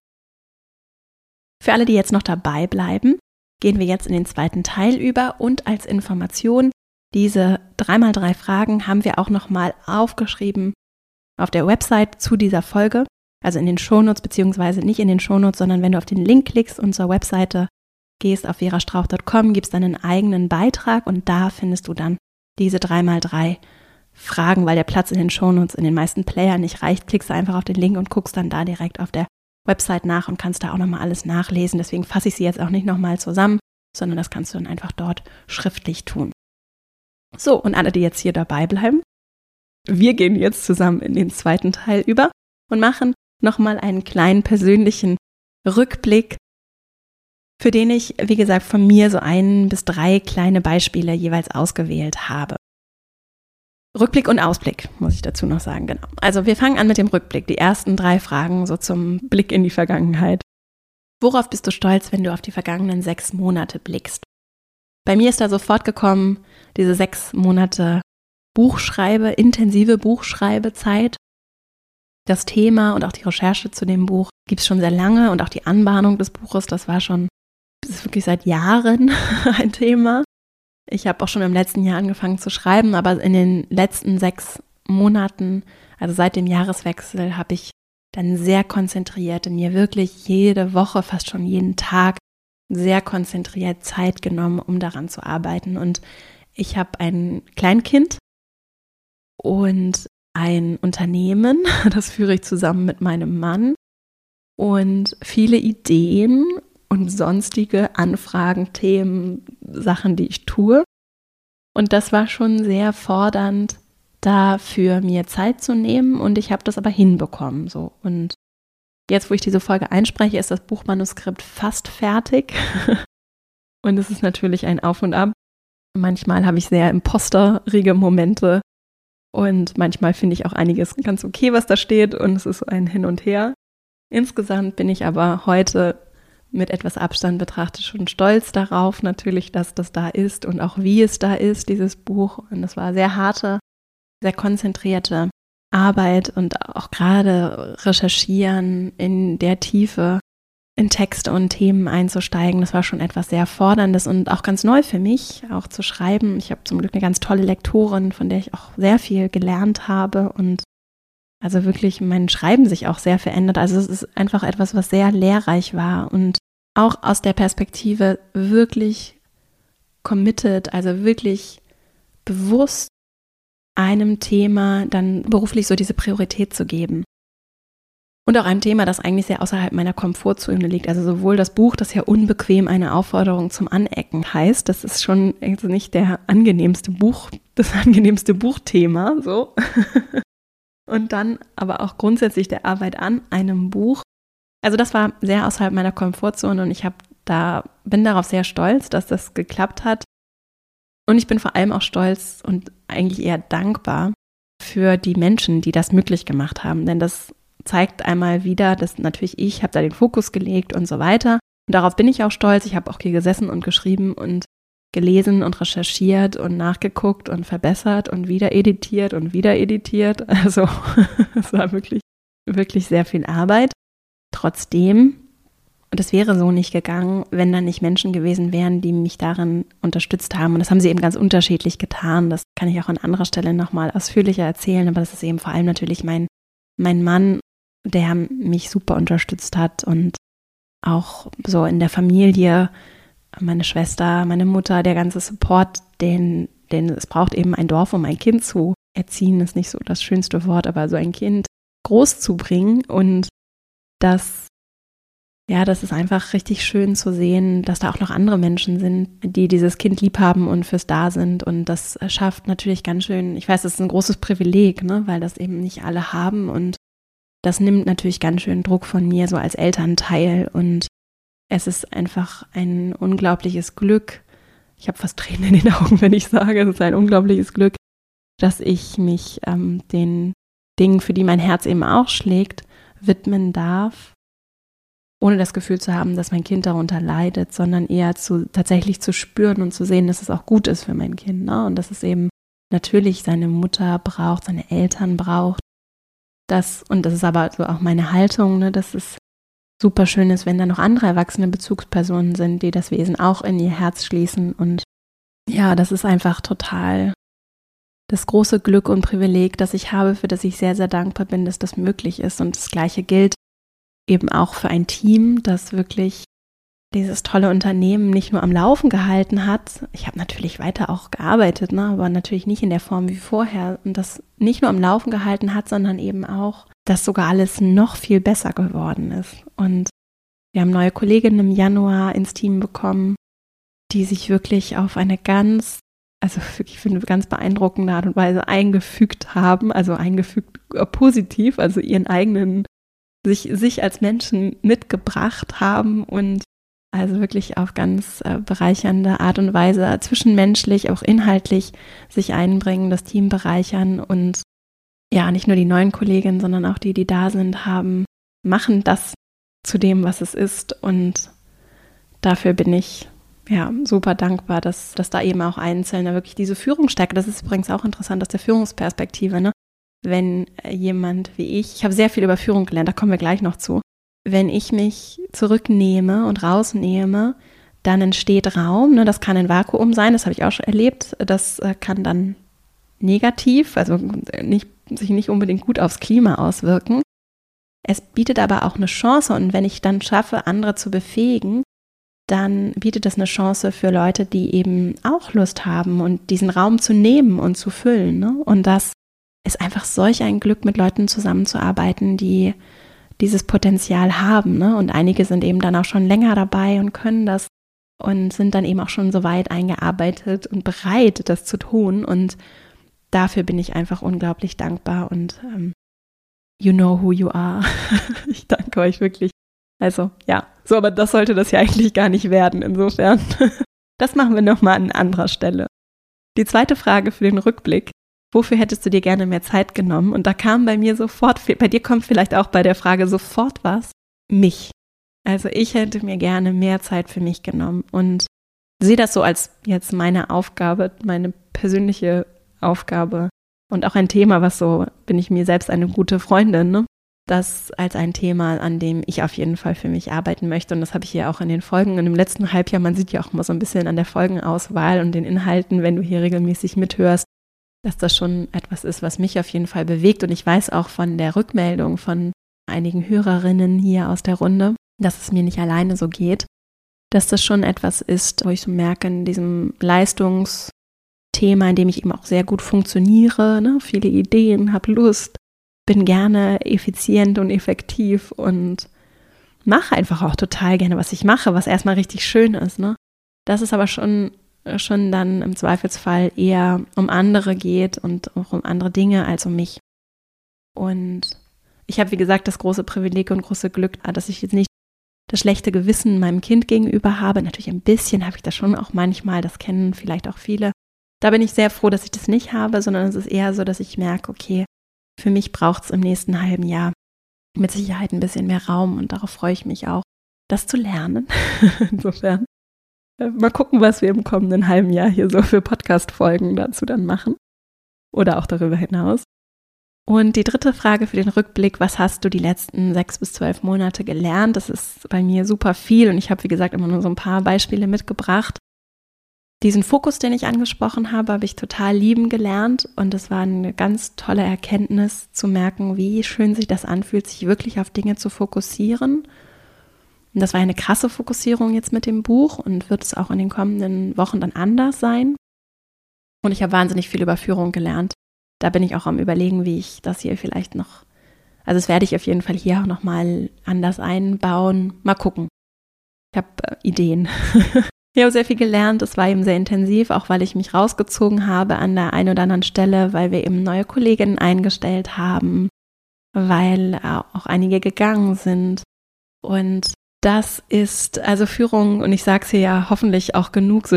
Für alle, die jetzt noch dabei bleiben, gehen wir jetzt in den zweiten Teil über und als Information, diese 3x3 Fragen haben wir auch nochmal aufgeschrieben auf der Website zu dieser Folge, also in den Shownotes, beziehungsweise nicht in den Shownotes, sondern wenn du auf den Link klickst und zur Webseite gehst auf verastrauch.com, gibst dann einen eigenen Beitrag und da findest du dann diese 3x3 Fragen, weil der Platz in den Shownotes in den meisten Playern nicht reicht, klickst du einfach auf den Link und guckst dann da direkt auf der Website nach und kannst da auch nochmal alles nachlesen. Deswegen fasse ich sie jetzt auch nicht nochmal zusammen, sondern das kannst du dann einfach dort schriftlich tun. So, und alle, die jetzt hier dabei bleiben, wir gehen jetzt zusammen in den zweiten Teil über und machen nochmal einen kleinen persönlichen Rückblick, für den ich, wie gesagt, von mir so 1 bis 3 kleine Beispiele jeweils ausgewählt habe. Rückblick und Ausblick, muss ich dazu noch sagen, genau. Also wir fangen an mit dem Rückblick, die ersten 3 Fragen so zum Blick in die Vergangenheit. Worauf bist du stolz, wenn du auf die vergangenen 6 Monate blickst? Bei mir ist da sofort gekommen, diese 6 Monate intensive Buchschreibezeit. Das Thema und auch die Recherche zu dem Buch gibt es schon sehr lange und auch die Anbahnung des Buches, das ist wirklich seit Jahren ein Thema. Ich habe auch schon im letzten Jahr angefangen zu schreiben, aber in den letzten 6 Monaten, also seit dem Jahreswechsel, habe ich dann sehr konzentriert mir wirklich jede Woche, fast schon jeden Tag, sehr konzentriert Zeit genommen, um daran zu arbeiten. Und ich habe ein Kleinkind und ein Unternehmen, das führe ich zusammen mit meinem Mann und viele Ideen und sonstige Anfragen, Themen, Sachen, die ich tue. Und das war schon sehr fordernd, dafür mir Zeit zu nehmen und ich habe das aber hinbekommen. So. Und jetzt, wo ich diese Folge einspreche, ist das Buchmanuskript fast fertig. Und es ist natürlich ein Auf und Ab. Manchmal habe ich sehr imposterige Momente und manchmal finde ich auch einiges ganz okay, was da steht und es ist ein Hin und Her. Insgesamt bin ich aber heute mit etwas Abstand betrachtet schon stolz darauf natürlich, dass das da ist und auch wie es da ist, dieses Buch. Und es war sehr harte, sehr konzentrierte Arbeit und auch gerade recherchieren in der Tiefe, in Texte und Themen einzusteigen. Das war schon etwas sehr Forderndes und auch ganz neu für mich, auch zu schreiben. Ich habe zum Glück eine ganz tolle Lektorin, von der ich auch sehr viel gelernt habe und also wirklich mein Schreiben sich auch sehr verändert. Also es ist einfach etwas, was sehr lehrreich war und auch aus der Perspektive wirklich committed, also wirklich bewusst einem Thema dann beruflich so diese Priorität zu geben. Und auch einem Thema, das eigentlich sehr außerhalb meiner Komfortzone liegt. Also sowohl das Buch, das ja unbequem eine Aufforderung zum Anecken heißt, das ist schon also nicht das angenehmste Buchthema, so. Und dann aber auch grundsätzlich der Arbeit an einem Buch. Also das war sehr außerhalb meiner Komfortzone und ich bin darauf sehr stolz, dass das geklappt hat. Und ich bin vor allem auch stolz und eigentlich eher dankbar für die Menschen, die das möglich gemacht haben. Denn das zeigt einmal wieder, dass natürlich ich habe da den Fokus gelegt und so weiter. Und darauf bin ich auch stolz. Ich habe auch hier gesessen und geschrieben und gelesen und recherchiert und nachgeguckt und verbessert und wieder editiert und wieder editiert. Also es war wirklich, wirklich sehr viel Arbeit. Trotzdem, und es wäre so nicht gegangen, wenn da nicht Menschen gewesen wären, die mich darin unterstützt haben. Und das haben sie eben ganz unterschiedlich getan. Das kann ich auch an anderer Stelle nochmal ausführlicher erzählen. Aber das ist eben vor allem natürlich mein Mann, der mich super unterstützt hat und auch so in der Familie, meine Schwester, meine Mutter, der ganze Support, den es braucht eben ein Dorf, um ein Kind zu erziehen, ist nicht so das schönste Wort, aber so ein Kind groß zu bringen und das ist einfach richtig schön zu sehen, dass da auch noch andere Menschen sind, die dieses Kind lieb haben und fürs Da sind und das schafft natürlich ganz schön, ich weiß, das ist ein großes Privileg, ne, weil das eben nicht alle haben und das nimmt natürlich ganz schön Druck von mir so als Elternteil und es ist einfach ein unglaubliches Glück, ich habe fast Tränen in den Augen, wenn ich sage, es ist ein unglaubliches Glück, dass ich mich den Dingen, für die mein Herz eben auch schlägt, widmen darf, ohne das Gefühl zu haben, dass mein Kind darunter leidet, sondern eher tatsächlich zu spüren und zu sehen, dass es auch gut ist für mein Kind, ne? Und dass es eben natürlich seine Mutter braucht, seine Eltern braucht. Und das ist aber so auch meine Haltung, ne, dass es super schön ist, wenn da noch andere erwachsene Bezugspersonen sind, die das Wesen auch in ihr Herz schließen. Und ja, das ist einfach total das große Glück und Privileg, das ich habe, für das ich sehr, sehr dankbar bin, dass das möglich ist. Und das Gleiche gilt eben auch für ein Team, das wirklich dieses tolle Unternehmen nicht nur am Laufen gehalten hat. Ich habe natürlich weiter auch gearbeitet, ne, aber natürlich nicht in der Form wie vorher. Und das nicht nur am Laufen gehalten hat, sondern eben auch, dass sogar alles noch viel besser geworden ist. Und wir haben neue Kolleginnen im Januar ins Team bekommen, die sich wirklich auf eine ganz beeindruckende Art und Weise eingefügt haben, also eingefügt positiv, also ihren eigenen, sich als Menschen mitgebracht haben und also wirklich auf ganz bereichernde Art und Weise zwischenmenschlich, auch inhaltlich sich einbringen, das Team bereichern und ja, nicht nur die neuen Kolleginnen, sondern auch die da sind, machen das zu dem, was es ist und dafür bin ich ja super dankbar, dass da eben auch Einzelne wirklich diese Führungsstärke, das ist übrigens auch interessant aus der Führungsperspektive, ne? Wenn jemand wie ich habe sehr viel über Führung gelernt, da kommen wir gleich noch zu, wenn ich mich zurücknehme und rausnehme, dann entsteht Raum, ne? Das kann ein Vakuum sein, das habe ich auch schon erlebt, das kann dann negativ, also sich nicht unbedingt gut aufs Klima auswirken. Es bietet aber auch eine Chance und wenn ich dann schaffe, andere zu befähigen, dann bietet das eine Chance für Leute, die eben auch Lust haben und diesen Raum zu nehmen und zu füllen, ne? Und das ist einfach solch ein Glück, mit Leuten zusammenzuarbeiten, die dieses Potenzial haben, ne? Und einige sind eben dann auch schon länger dabei und können das und sind dann eben auch schon so weit eingearbeitet und bereit, das zu tun. Und dafür bin ich einfach unglaublich dankbar und you know who you are. Ich danke euch wirklich. Also ja, so, aber das sollte das ja eigentlich gar nicht werden. Insofern, das machen wir nochmal an anderer Stelle. Die zweite Frage für den Rückblick. Wofür hättest du dir gerne mehr Zeit genommen? Und da kam bei mir sofort, bei dir kommt vielleicht auch bei der Frage sofort was, mich. Also ich hätte mir gerne mehr Zeit für mich genommen und sehe das so als jetzt meine Aufgabe, meine persönliche Aufgabe und auch ein Thema, was so, bin ich mir selbst eine gute Freundin, ne? Das als ein Thema, an dem ich auf jeden Fall für mich arbeiten möchte und das habe ich hier auch in den Folgen, in dem letzten Halbjahr, man sieht ja auch immer so ein bisschen an der Folgenauswahl und den Inhalten, wenn du hier regelmäßig mithörst, dass das schon etwas ist, was mich auf jeden Fall bewegt. Und ich weiß auch von der Rückmeldung von einigen Hörerinnen hier aus der Runde, dass es mir nicht alleine so geht, dass das schon etwas ist, wo ich so merke, in diesem Leistungsthema, in dem ich eben auch sehr gut funktioniere, ne? Viele Ideen, habe Lust, bin gerne effizient und effektiv und mache einfach auch total gerne, was ich mache, was erstmal richtig schön ist, ne? Das ist aber schon dann im Zweifelsfall eher um andere geht und auch um andere Dinge als um mich. Und ich habe, wie gesagt, das große Privileg und große Glück, dass ich jetzt nicht das schlechte Gewissen meinem Kind gegenüber habe. Natürlich ein bisschen habe ich das schon auch manchmal, das kennen vielleicht auch viele. Da bin ich sehr froh, dass ich das nicht habe, sondern es ist eher so, dass ich merke, okay, für mich braucht es im nächsten halben Jahr mit Sicherheit ein bisschen mehr Raum und darauf freue ich mich auch, das zu lernen. Insofern. Mal gucken, was wir im kommenden halben Jahr hier so für Podcast-Folgen dazu dann machen. Oder auch darüber hinaus. Und die dritte Frage für den Rückblick, was hast du die letzten 6 bis 12 Monate gelernt? Das ist bei mir super viel und ich habe, wie gesagt, immer nur so ein paar Beispiele mitgebracht. Diesen Fokus, den ich angesprochen habe ich total lieben gelernt und es war eine ganz tolle Erkenntnis zu merken, wie schön sich das anfühlt, sich wirklich auf Dinge zu fokussieren. Und das war eine krasse Fokussierung jetzt mit dem Buch und wird es auch in den kommenden Wochen dann anders sein. Und ich habe wahnsinnig viel über Führung gelernt. Da bin ich auch am Überlegen, wie ich das hier vielleicht noch, also das werde ich auf jeden Fall hier auch nochmal anders einbauen. Mal gucken. Ich habe Ideen. Ich habe sehr viel gelernt. Es war eben sehr intensiv, auch weil ich mich rausgezogen habe an der einen oder anderen Stelle, weil wir eben neue Kolleginnen eingestellt haben, weil auch einige gegangen sind. Und das ist also Führung, und ich sage es hier ja hoffentlich auch genug, sodass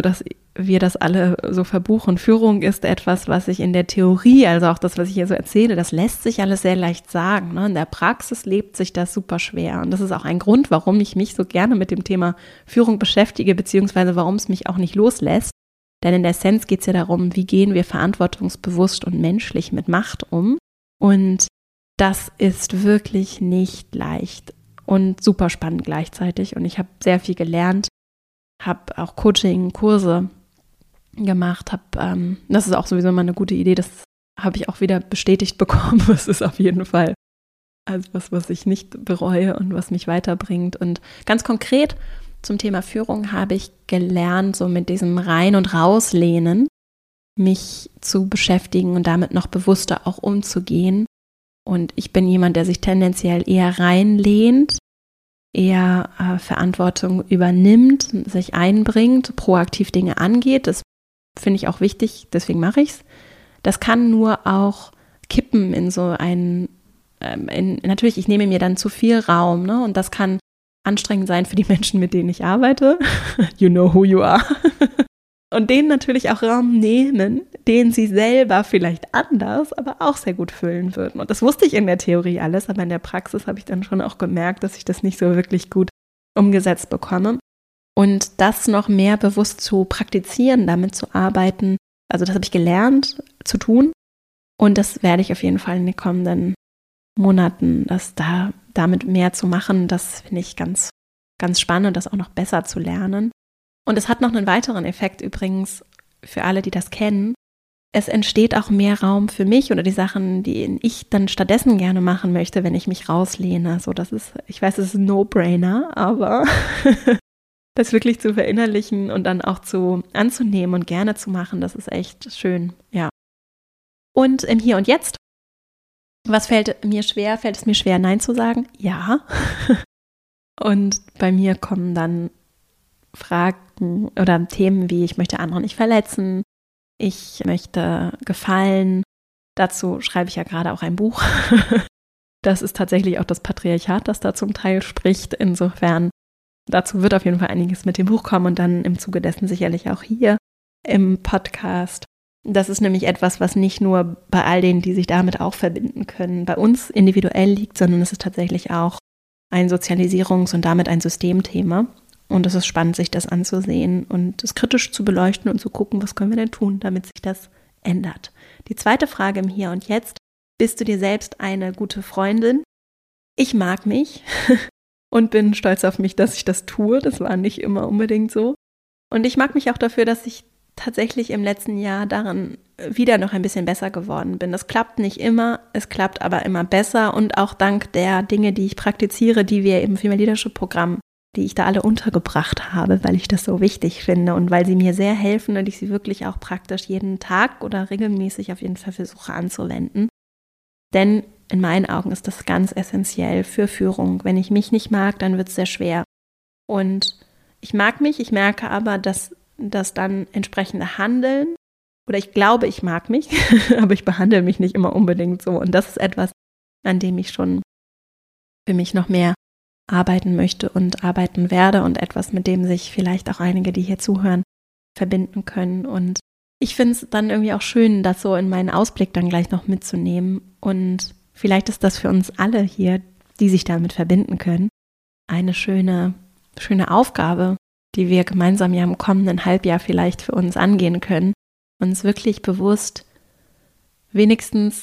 wir das alle so verbuchen. Führung ist etwas, was ich in der Theorie, also auch das, was ich hier so erzähle, das lässt sich alles sehr leicht sagen. Ne? In der Praxis lebt sich das super schwer. Und das ist auch ein Grund, warum ich mich so gerne mit dem Thema Führung beschäftige, beziehungsweise warum es mich auch nicht loslässt. Denn in der Essenz geht es ja darum, wie gehen wir verantwortungsbewusst und menschlich mit Macht um. Und das ist wirklich nicht leicht und super spannend gleichzeitig. Und ich habe sehr viel gelernt, habe auch Coaching, Kurse gemacht, das ist auch sowieso immer eine gute Idee, das habe ich auch wieder bestätigt bekommen. Das ist auf jeden Fall etwas, was ich nicht bereue und was mich weiterbringt. Und ganz konkret zum Thema Führung habe ich gelernt, so mit diesem Rein- und Rauslehnen mich zu beschäftigen und damit noch bewusster auch umzugehen. Und ich bin jemand, der sich tendenziell eher reinlehnt, eher Verantwortung übernimmt, sich einbringt, proaktiv Dinge angeht. Das finde ich auch wichtig, deswegen mache ich es. Das kann nur auch kippen in so natürlich, ich nehme mir dann zu viel Raum, ne? Und das kann anstrengend sein für die Menschen, mit denen ich arbeite. You know who you are. Und denen natürlich auch Raum nehmen, den sie selber vielleicht anders, aber auch sehr gut füllen würden. Und das wusste ich in der Theorie alles, aber in der Praxis habe ich dann schon auch gemerkt, dass ich das nicht so wirklich gut umgesetzt bekomme. Und das noch mehr bewusst zu praktizieren, damit zu arbeiten, also das habe ich gelernt zu tun. Und das werde ich auf jeden Fall in den kommenden Monaten, damit mehr zu machen, das finde ich ganz, ganz spannend, das auch noch besser zu lernen. Und es hat noch einen weiteren Effekt übrigens für alle, die das kennen. Es entsteht auch mehr Raum für mich oder die Sachen, die ich dann stattdessen gerne machen möchte, wenn ich mich rauslehne. So, ich weiß, es ist ein No-Brainer, aber das wirklich zu verinnerlichen und dann auch anzunehmen und gerne zu machen, das ist echt schön, ja. Und im Hier und Jetzt, was fällt es mir schwer? Fällt es mir schwer, Nein zu sagen? Ja. Und bei mir kommen dann Fragen oder Themen wie, ich möchte andere nicht verletzen, ich möchte gefallen. Dazu schreibe ich ja gerade auch ein Buch. Das ist tatsächlich auch das Patriarchat, das da zum Teil spricht. Insofern, dazu wird auf jeden Fall einiges mit dem Buch kommen und dann im Zuge dessen sicherlich auch hier im Podcast. Das ist nämlich etwas, was nicht nur bei all denen, die sich damit auch verbinden können, bei uns individuell liegt, sondern es ist tatsächlich auch ein Sozialisierungs- und damit ein Systemthema. Und es ist spannend, sich das anzusehen und es kritisch zu beleuchten und zu gucken, was können wir denn tun, damit sich das ändert. Die zweite Frage im Hier und Jetzt: Bist du dir selbst eine gute Freundin? Ich mag mich und bin stolz auf mich, dass ich das tue. Das war nicht immer unbedingt so. Und ich mag mich auch dafür, dass ich tatsächlich im letzten Jahr darin wieder noch ein bisschen besser geworden bin. Das klappt nicht immer, es klappt aber immer besser und auch dank der Dinge, die ich praktiziere, die wir im Female Leadership Programm, die ich da alle untergebracht habe, weil ich das so wichtig finde und weil sie mir sehr helfen und ich sie wirklich auch praktisch jeden Tag oder regelmäßig auf jeden Fall versuche anzuwenden. Denn in meinen Augen ist das ganz essentiell für Führung. Wenn ich mich nicht mag, dann wird es sehr schwer. Und ich mag mich, ich merke aber, dass das dann entsprechende Handeln, oder ich glaube, ich mag mich, aber ich behandle mich nicht immer unbedingt so. Und das ist etwas, an dem ich schon für mich noch mehr arbeiten möchte und arbeiten werde und etwas, mit dem sich vielleicht auch einige, die hier zuhören, verbinden können. Und ich finde es dann irgendwie auch schön, das so in meinen Ausblick dann gleich noch mitzunehmen. Und vielleicht ist das für uns alle hier, die sich damit verbinden können, eine schöne Aufgabe, die wir gemeinsam ja im kommenden Halbjahr vielleicht für uns angehen können, uns wirklich bewusst wenigstens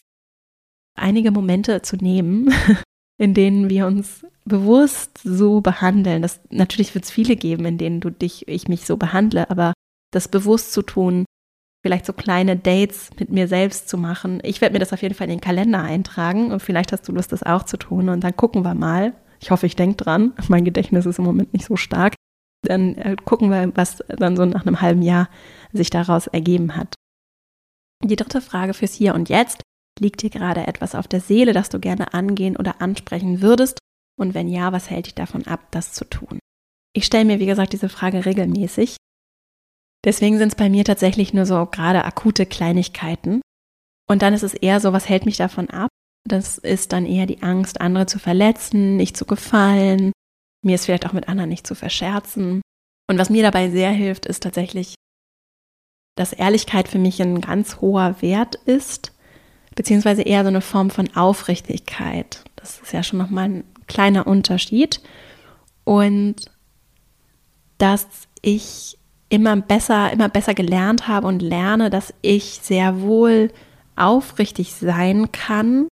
einige Momente zu nehmen, in denen wir uns bewusst so behandeln. Natürlich wird es viele geben, in denen ich mich so behandle, aber das bewusst zu tun, vielleicht so kleine Dates mit mir selbst zu machen. Ich werde mir das auf jeden Fall in den Kalender eintragen und vielleicht hast du Lust, das auch zu tun und dann gucken wir mal. Ich hoffe, ich denke dran. Mein Gedächtnis ist im Moment nicht so stark. Dann gucken wir, was dann so nach einem halben Jahr sich daraus ergeben hat. Die dritte Frage fürs Hier und Jetzt: Liegt dir gerade etwas auf der Seele, das du gerne angehen oder ansprechen würdest? Und wenn ja, was hält dich davon ab, das zu tun? Ich stelle mir, wie gesagt, diese Frage regelmäßig. Deswegen sind es bei mir tatsächlich nur so gerade akute Kleinigkeiten. Und dann ist es eher so, was hält mich davon ab? Das ist dann eher die Angst, andere zu verletzen, nicht zu gefallen, mir es vielleicht auch mit anderen nicht zu verscherzen. Und was mir dabei sehr hilft, ist tatsächlich dass Ehrlichkeit für mich ein ganz hoher Wert ist, beziehungsweise eher so eine Form von Aufrichtigkeit. Das ist ja schon nochmal ein kleiner Unterschied. Und dass ich immer besser gelernt habe und lerne, dass ich sehr wohl aufrichtig sein kann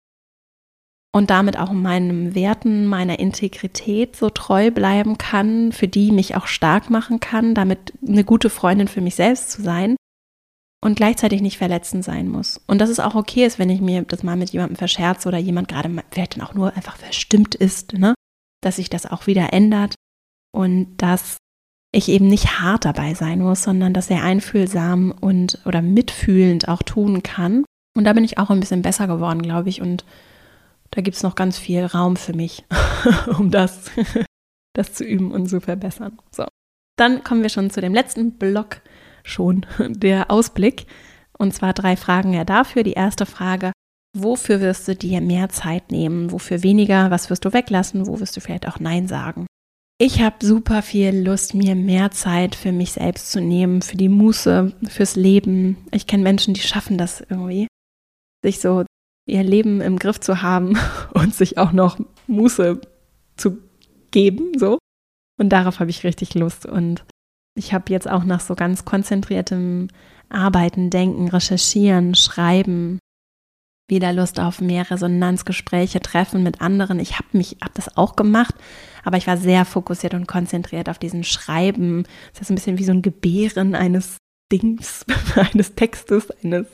und damit auch meinen Werten, meiner Integrität so treu bleiben kann, für die mich auch stark machen kann, damit eine gute Freundin für mich selbst zu sein und gleichzeitig nicht verletzend sein muss. Und dass es auch okay ist, wenn ich mir das mal mit jemandem verscherze oder jemand gerade vielleicht dann auch nur einfach verstimmt ist, ne? Dass sich das auch wieder ändert und dass ich eben nicht hart dabei sein muss, sondern dass er einfühlsam und oder mitfühlend auch tun kann. Und da bin ich auch ein bisschen besser geworden, glaube ich. Und da gibt es noch ganz viel Raum für mich, um das zu üben und zu verbessern. So, dann kommen wir schon zu dem letzten Block schon, der Ausblick. Und zwar 3 Fragen ja dafür. Die erste Frage: Wofür wirst du dir mehr Zeit nehmen? Wofür weniger? Was wirst du weglassen? Wo wirst du vielleicht auch Nein sagen? Ich habe super viel Lust, mir mehr Zeit für mich selbst zu nehmen, für die Muße, fürs Leben. Ich kenne Menschen, die schaffen das irgendwie, sich so ihr Leben im Griff zu haben und sich auch noch Muße zu geben, so. Und darauf habe ich richtig Lust. Und ich habe jetzt auch nach so ganz konzentriertem Arbeiten, Denken, Recherchieren, Schreiben wieder Lust auf mehr Resonanzgespräche, Treffen mit anderen. Ich habe das auch gemacht, aber ich war sehr fokussiert und konzentriert auf diesen Schreiben. Das ist ein bisschen wie so ein Gebären eines Dings, eines Textes,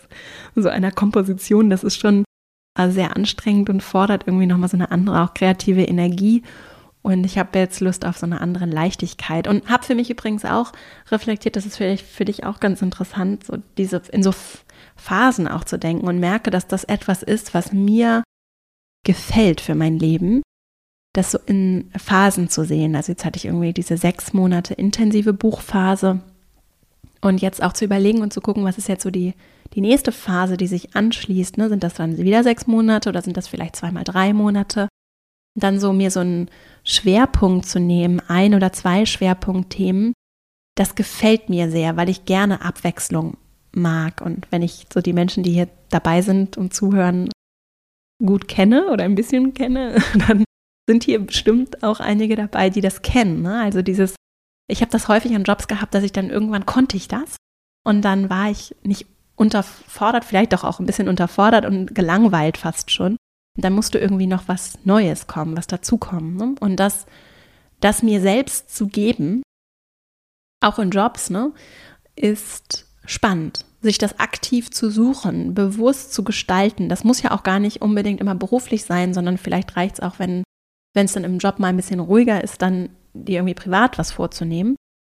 so einer Komposition. Das ist schon sehr anstrengend und fordert irgendwie nochmal so eine andere, auch kreative Energie. Und ich habe jetzt Lust auf so eine andere Leichtigkeit und habe für mich übrigens auch reflektiert, das ist vielleicht für dich auch ganz interessant, so in so Phasen auch zu denken und merke, dass das etwas ist, was mir gefällt für mein Leben, das so in Phasen zu sehen. Also jetzt hatte ich irgendwie diese 6 Monate intensive Buchphase und jetzt auch zu überlegen und zu gucken, was ist jetzt so die nächste Phase, die sich anschließt. Ne? Sind das dann wieder 6 Monate oder sind das vielleicht 2 mal 3 Monate? Dann so mir so einen Schwerpunkt zu nehmen, 1 oder 2 Schwerpunktthemen, das gefällt mir sehr, weil ich gerne Abwechslung mag. Und wenn ich so die Menschen, die hier dabei sind und zuhören, gut kenne oder ein bisschen kenne, dann sind hier bestimmt auch einige dabei, die das kennen. Ne? Also ich habe das häufig an Jobs gehabt, dass ich dann irgendwann konnte ich das und dann war ich nicht unterfordert, vielleicht doch auch ein bisschen unterfordert und gelangweilt fast schon. Dann musste irgendwie noch was Neues kommen, was dazukommen. Ne? Und das mir selbst zu geben, auch in Jobs, ne, ist spannend. Sich das aktiv zu suchen, bewusst zu gestalten. Das muss ja auch gar nicht unbedingt immer beruflich sein, sondern vielleicht reicht es auch, wenn es dann im Job mal ein bisschen ruhiger ist, dann dir irgendwie privat was vorzunehmen.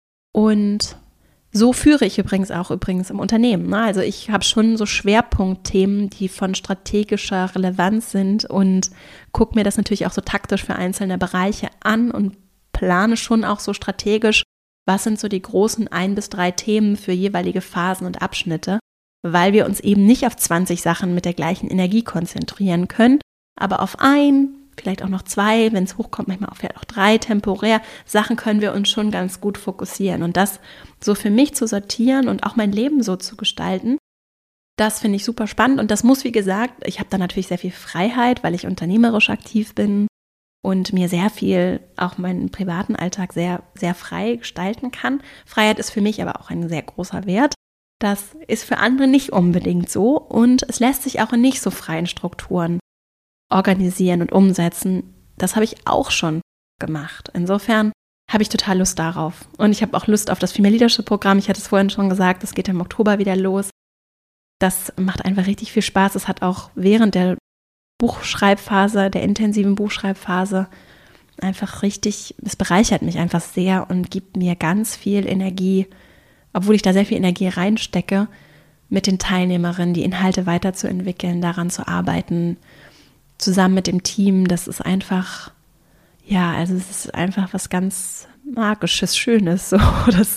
Und so führe ich übrigens im Unternehmen. Ne? Also ich habe schon so Schwerpunktthemen, die von strategischer Relevanz sind und gucke mir das natürlich auch so taktisch für einzelne Bereiche an und plane schon auch so strategisch, was sind so die großen 1 bis 3 Themen für jeweilige Phasen und Abschnitte, weil wir uns eben nicht auf 20 Sachen mit der gleichen Energie konzentrieren können, aber auf 1, vielleicht auch noch 2, wenn es hochkommt, manchmal auch vielleicht auch 3 temporär Sachen können wir uns schon ganz gut fokussieren. Und das so für mich zu sortieren und auch mein Leben so zu gestalten, das finde ich super spannend. Und das muss, wie gesagt, ich habe da natürlich sehr viel Freiheit, weil ich unternehmerisch aktiv bin und mir sehr viel, auch meinen privaten Alltag sehr, sehr frei gestalten kann. Freiheit ist für mich aber auch ein sehr großer Wert. Das ist für andere nicht unbedingt so und es lässt sich auch in nicht so freien Strukturen organisieren und umsetzen. Das habe ich auch schon gemacht. Insofern habe ich total Lust darauf. Und ich habe auch Lust auf das Female Leadership Programm. Ich hatte es vorhin schon gesagt, das geht im Oktober wieder los. Das macht einfach richtig viel Spaß. Es hat auch während der Buchschreibphase, der intensiven Buchschreibphase einfach es bereichert mich einfach sehr und gibt mir ganz viel Energie, obwohl ich da sehr viel Energie reinstecke, mit den Teilnehmerinnen die Inhalte weiterzuentwickeln, daran zu arbeiten, zusammen mit dem Team. Das ist einfach, es ist einfach was ganz Magisches, Schönes. So,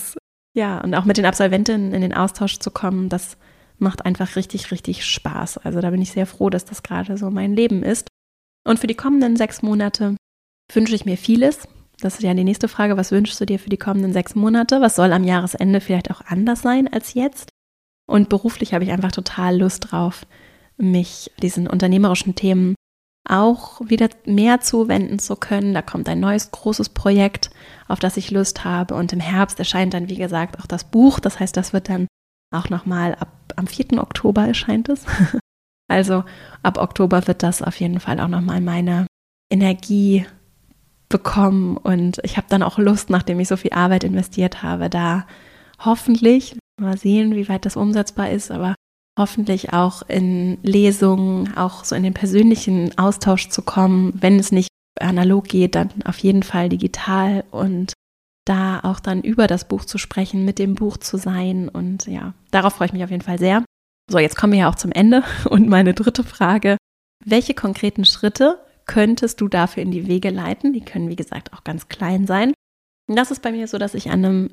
und auch mit den Absolventinnen in den Austausch zu kommen, das macht einfach richtig, richtig Spaß. Also da bin ich sehr froh, dass das gerade so mein Leben ist. Und für die kommenden 6 Monate wünsche ich mir vieles. Das ist ja die nächste Frage. Was wünschst du dir für die kommenden 6 Monate? Was soll am Jahresende vielleicht auch anders sein als jetzt? Und beruflich habe ich einfach total Lust drauf, mich diesen unternehmerischen Themen auch wieder mehr zuwenden zu können. Da kommt ein neues, großes Projekt, auf das ich Lust habe. Und im Herbst erscheint dann, wie gesagt, auch das Buch. Das heißt, das wird dann auch nochmal am 4. Oktober erscheint es. Also ab Oktober wird das auf jeden Fall auch nochmal meine Energie bekommen. Und ich habe dann auch Lust, nachdem ich so viel Arbeit investiert habe, da hoffentlich, mal sehen, wie weit das umsetzbar ist, aber hoffentlich auch in Lesungen, auch so in den persönlichen Austausch zu kommen, wenn es nicht analog geht, dann auf jeden Fall digital und da auch dann über das Buch zu sprechen, mit dem Buch zu sein und ja, darauf freue ich mich auf jeden Fall sehr. So, jetzt kommen wir ja auch zum Ende und meine dritte Frage, welche konkreten Schritte könntest du dafür in die Wege leiten? Die können, wie gesagt, auch ganz klein sein. Und das ist bei mir so, dass ich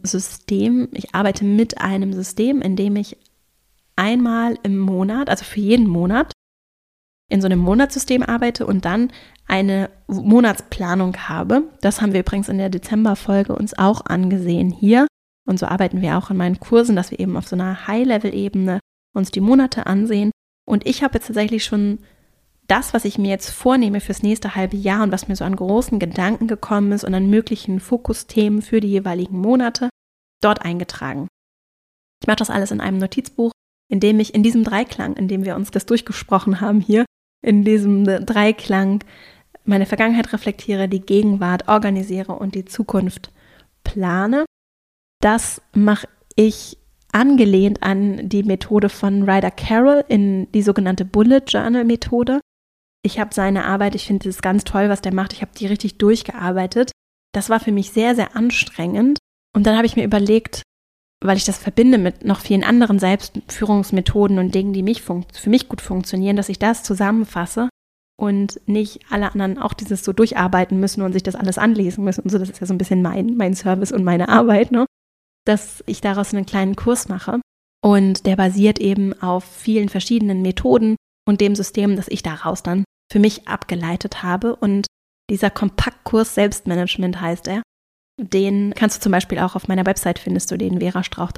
ich arbeite mit einem System, in dem ich einmal im Monat, also für jeden Monat, in so einem Monatssystem arbeite und dann eine Monatsplanung habe. Das haben wir übrigens in der Dezember-Folge uns auch angesehen hier. Und so arbeiten wir auch in meinen Kursen, dass wir eben auf so einer High-Level-Ebene uns die Monate ansehen. Und ich habe jetzt tatsächlich schon das, was ich mir jetzt vornehme fürs nächste halbe Jahr und was mir so an großen Gedanken gekommen ist und an möglichen Fokusthemen für die jeweiligen Monate, dort eingetragen. Ich mache das alles in einem Notizbuch, in dem ich in diesem Dreiklang, in dem wir uns das durchgesprochen haben hier, in diesem Dreiklang meine Vergangenheit reflektiere, die Gegenwart organisiere und die Zukunft plane. Das mache ich angelehnt an die Methode von Ryder Carroll, in die sogenannte Bullet Journal Methode. Ich habe seine Arbeit, ich finde es ganz toll, was der macht. Ich habe die richtig durchgearbeitet. Das war für mich sehr, sehr anstrengend. Und dann habe ich mir überlegt, weil ich das verbinde mit noch vielen anderen Selbstführungsmethoden und Dingen, die für mich gut funktionieren, dass ich das zusammenfasse und nicht alle anderen auch dieses so durcharbeiten müssen und sich das alles anlesen müssen. Und so, das ist ja so ein bisschen mein Service und meine Arbeit, ne? Dass ich daraus einen kleinen Kurs mache. Und der basiert eben auf vielen verschiedenen Methoden und dem System, das ich daraus dann für mich abgeleitet habe. Und dieser Kompaktkurs Selbstmanagement heißt er. Den kannst du zum Beispiel auch auf meiner Website findest du den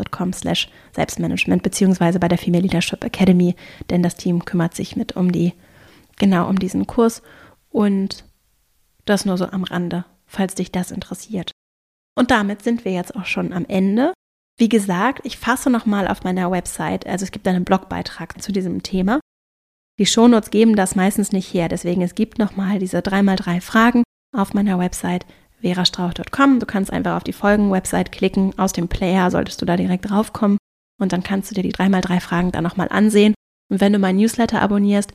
verastrauch.com/Selbstmanagement beziehungsweise bei der Female Leadership Academy, denn das Team kümmert sich um diesen Kurs und das nur so am Rande, falls dich das interessiert. Und damit sind wir jetzt auch schon am Ende. Wie gesagt, ich fasse nochmal auf meiner Website, also es gibt einen Blogbeitrag zu diesem Thema. Die Shownotes geben das meistens nicht her, deswegen es gibt nochmal diese 3x3 Fragen auf meiner Website verastrauch.com. Du kannst einfach auf die Folgen-Website klicken, aus dem Player solltest du da direkt draufkommen und dann kannst du dir die 3x3 Fragen dann nochmal ansehen. Und wenn du mein Newsletter abonnierst,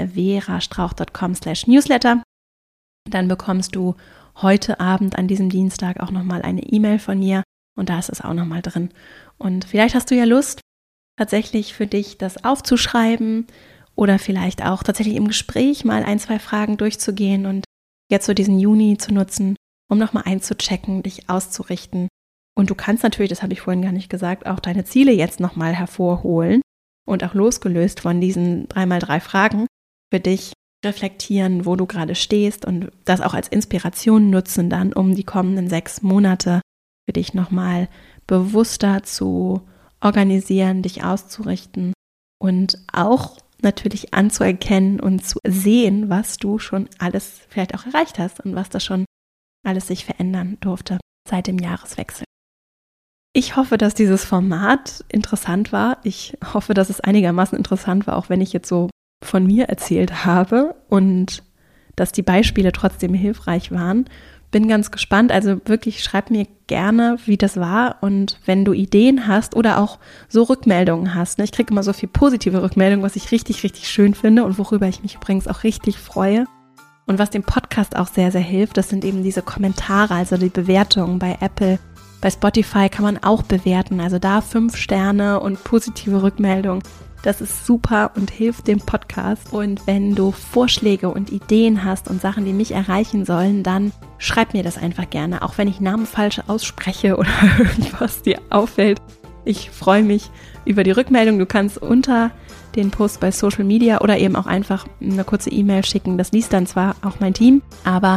verastrauch.com/Newsletter, dann bekommst du heute Abend an diesem Dienstag auch nochmal eine E-Mail von mir und da ist es auch nochmal drin. Und vielleicht hast du ja Lust, tatsächlich für dich das aufzuschreiben oder vielleicht auch tatsächlich im Gespräch mal 1-2 Fragen durchzugehen und jetzt so diesen Juni zu nutzen, um nochmal einzuchecken, dich auszurichten. Und du kannst natürlich, das habe ich vorhin gar nicht gesagt, auch deine Ziele jetzt nochmal hervorholen und auch losgelöst von diesen 3x3 Fragen für dich reflektieren, wo du gerade stehst und das auch als Inspiration nutzen dann, um die kommenden 6 Monate für dich nochmal bewusster zu organisieren, dich auszurichten und auch natürlich anzuerkennen und zu sehen, was du schon alles vielleicht auch erreicht hast und was da schon alles sich verändern durfte seit dem Jahreswechsel. Ich hoffe, dass dieses Format interessant war. Ich hoffe, dass es einigermaßen interessant war, auch wenn ich jetzt so von mir erzählt habe und dass die Beispiele trotzdem hilfreich waren. Bin ganz gespannt, also wirklich schreib mir gerne, wie das war und wenn du Ideen hast oder auch so Rückmeldungen hast. Ich kriege immer so viel positive Rückmeldungen, was ich richtig, richtig schön finde und worüber ich mich übrigens auch richtig freue. Und was dem Podcast auch sehr, sehr hilft, das sind eben diese Kommentare, also die Bewertungen bei Apple. Bei Spotify kann man auch bewerten, also da 5 Sterne und positive Rückmeldungen. Das ist super und hilft dem Podcast. Und wenn du Vorschläge und Ideen hast und Sachen, die mich erreichen sollen, dann schreib mir das einfach gerne, auch wenn ich Namen falsch ausspreche oder irgendwas dir auffällt. Ich freue mich über die Rückmeldung. Du kannst unter den Post bei Social Media oder eben auch einfach eine kurze E-Mail schicken. Das liest dann zwar auch mein Team, aber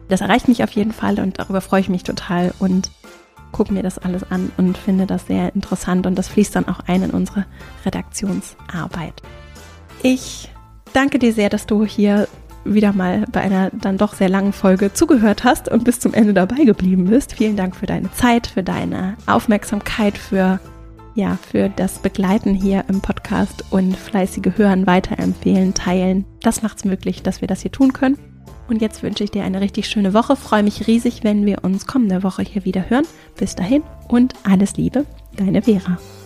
Das erreicht mich auf jeden Fall und darüber freue ich mich total und gucke mir das alles an und finde das sehr interessant und das fließt dann auch ein in unsere Redaktionsarbeit. Ich danke dir sehr, dass du hier wieder mal bei einer dann doch sehr langen Folge zugehört hast und bis zum Ende dabei geblieben bist. Vielen Dank für deine Zeit, für deine Aufmerksamkeit, für das Begleiten hier im Podcast und fleißige Hören, weiterempfehlen, teilen. Das macht es möglich, dass wir das hier tun können. Und jetzt wünsche ich dir eine richtig schöne Woche. Freue mich riesig, wenn wir uns kommende Woche hier wieder hören. Bis dahin und alles Liebe, deine Vera.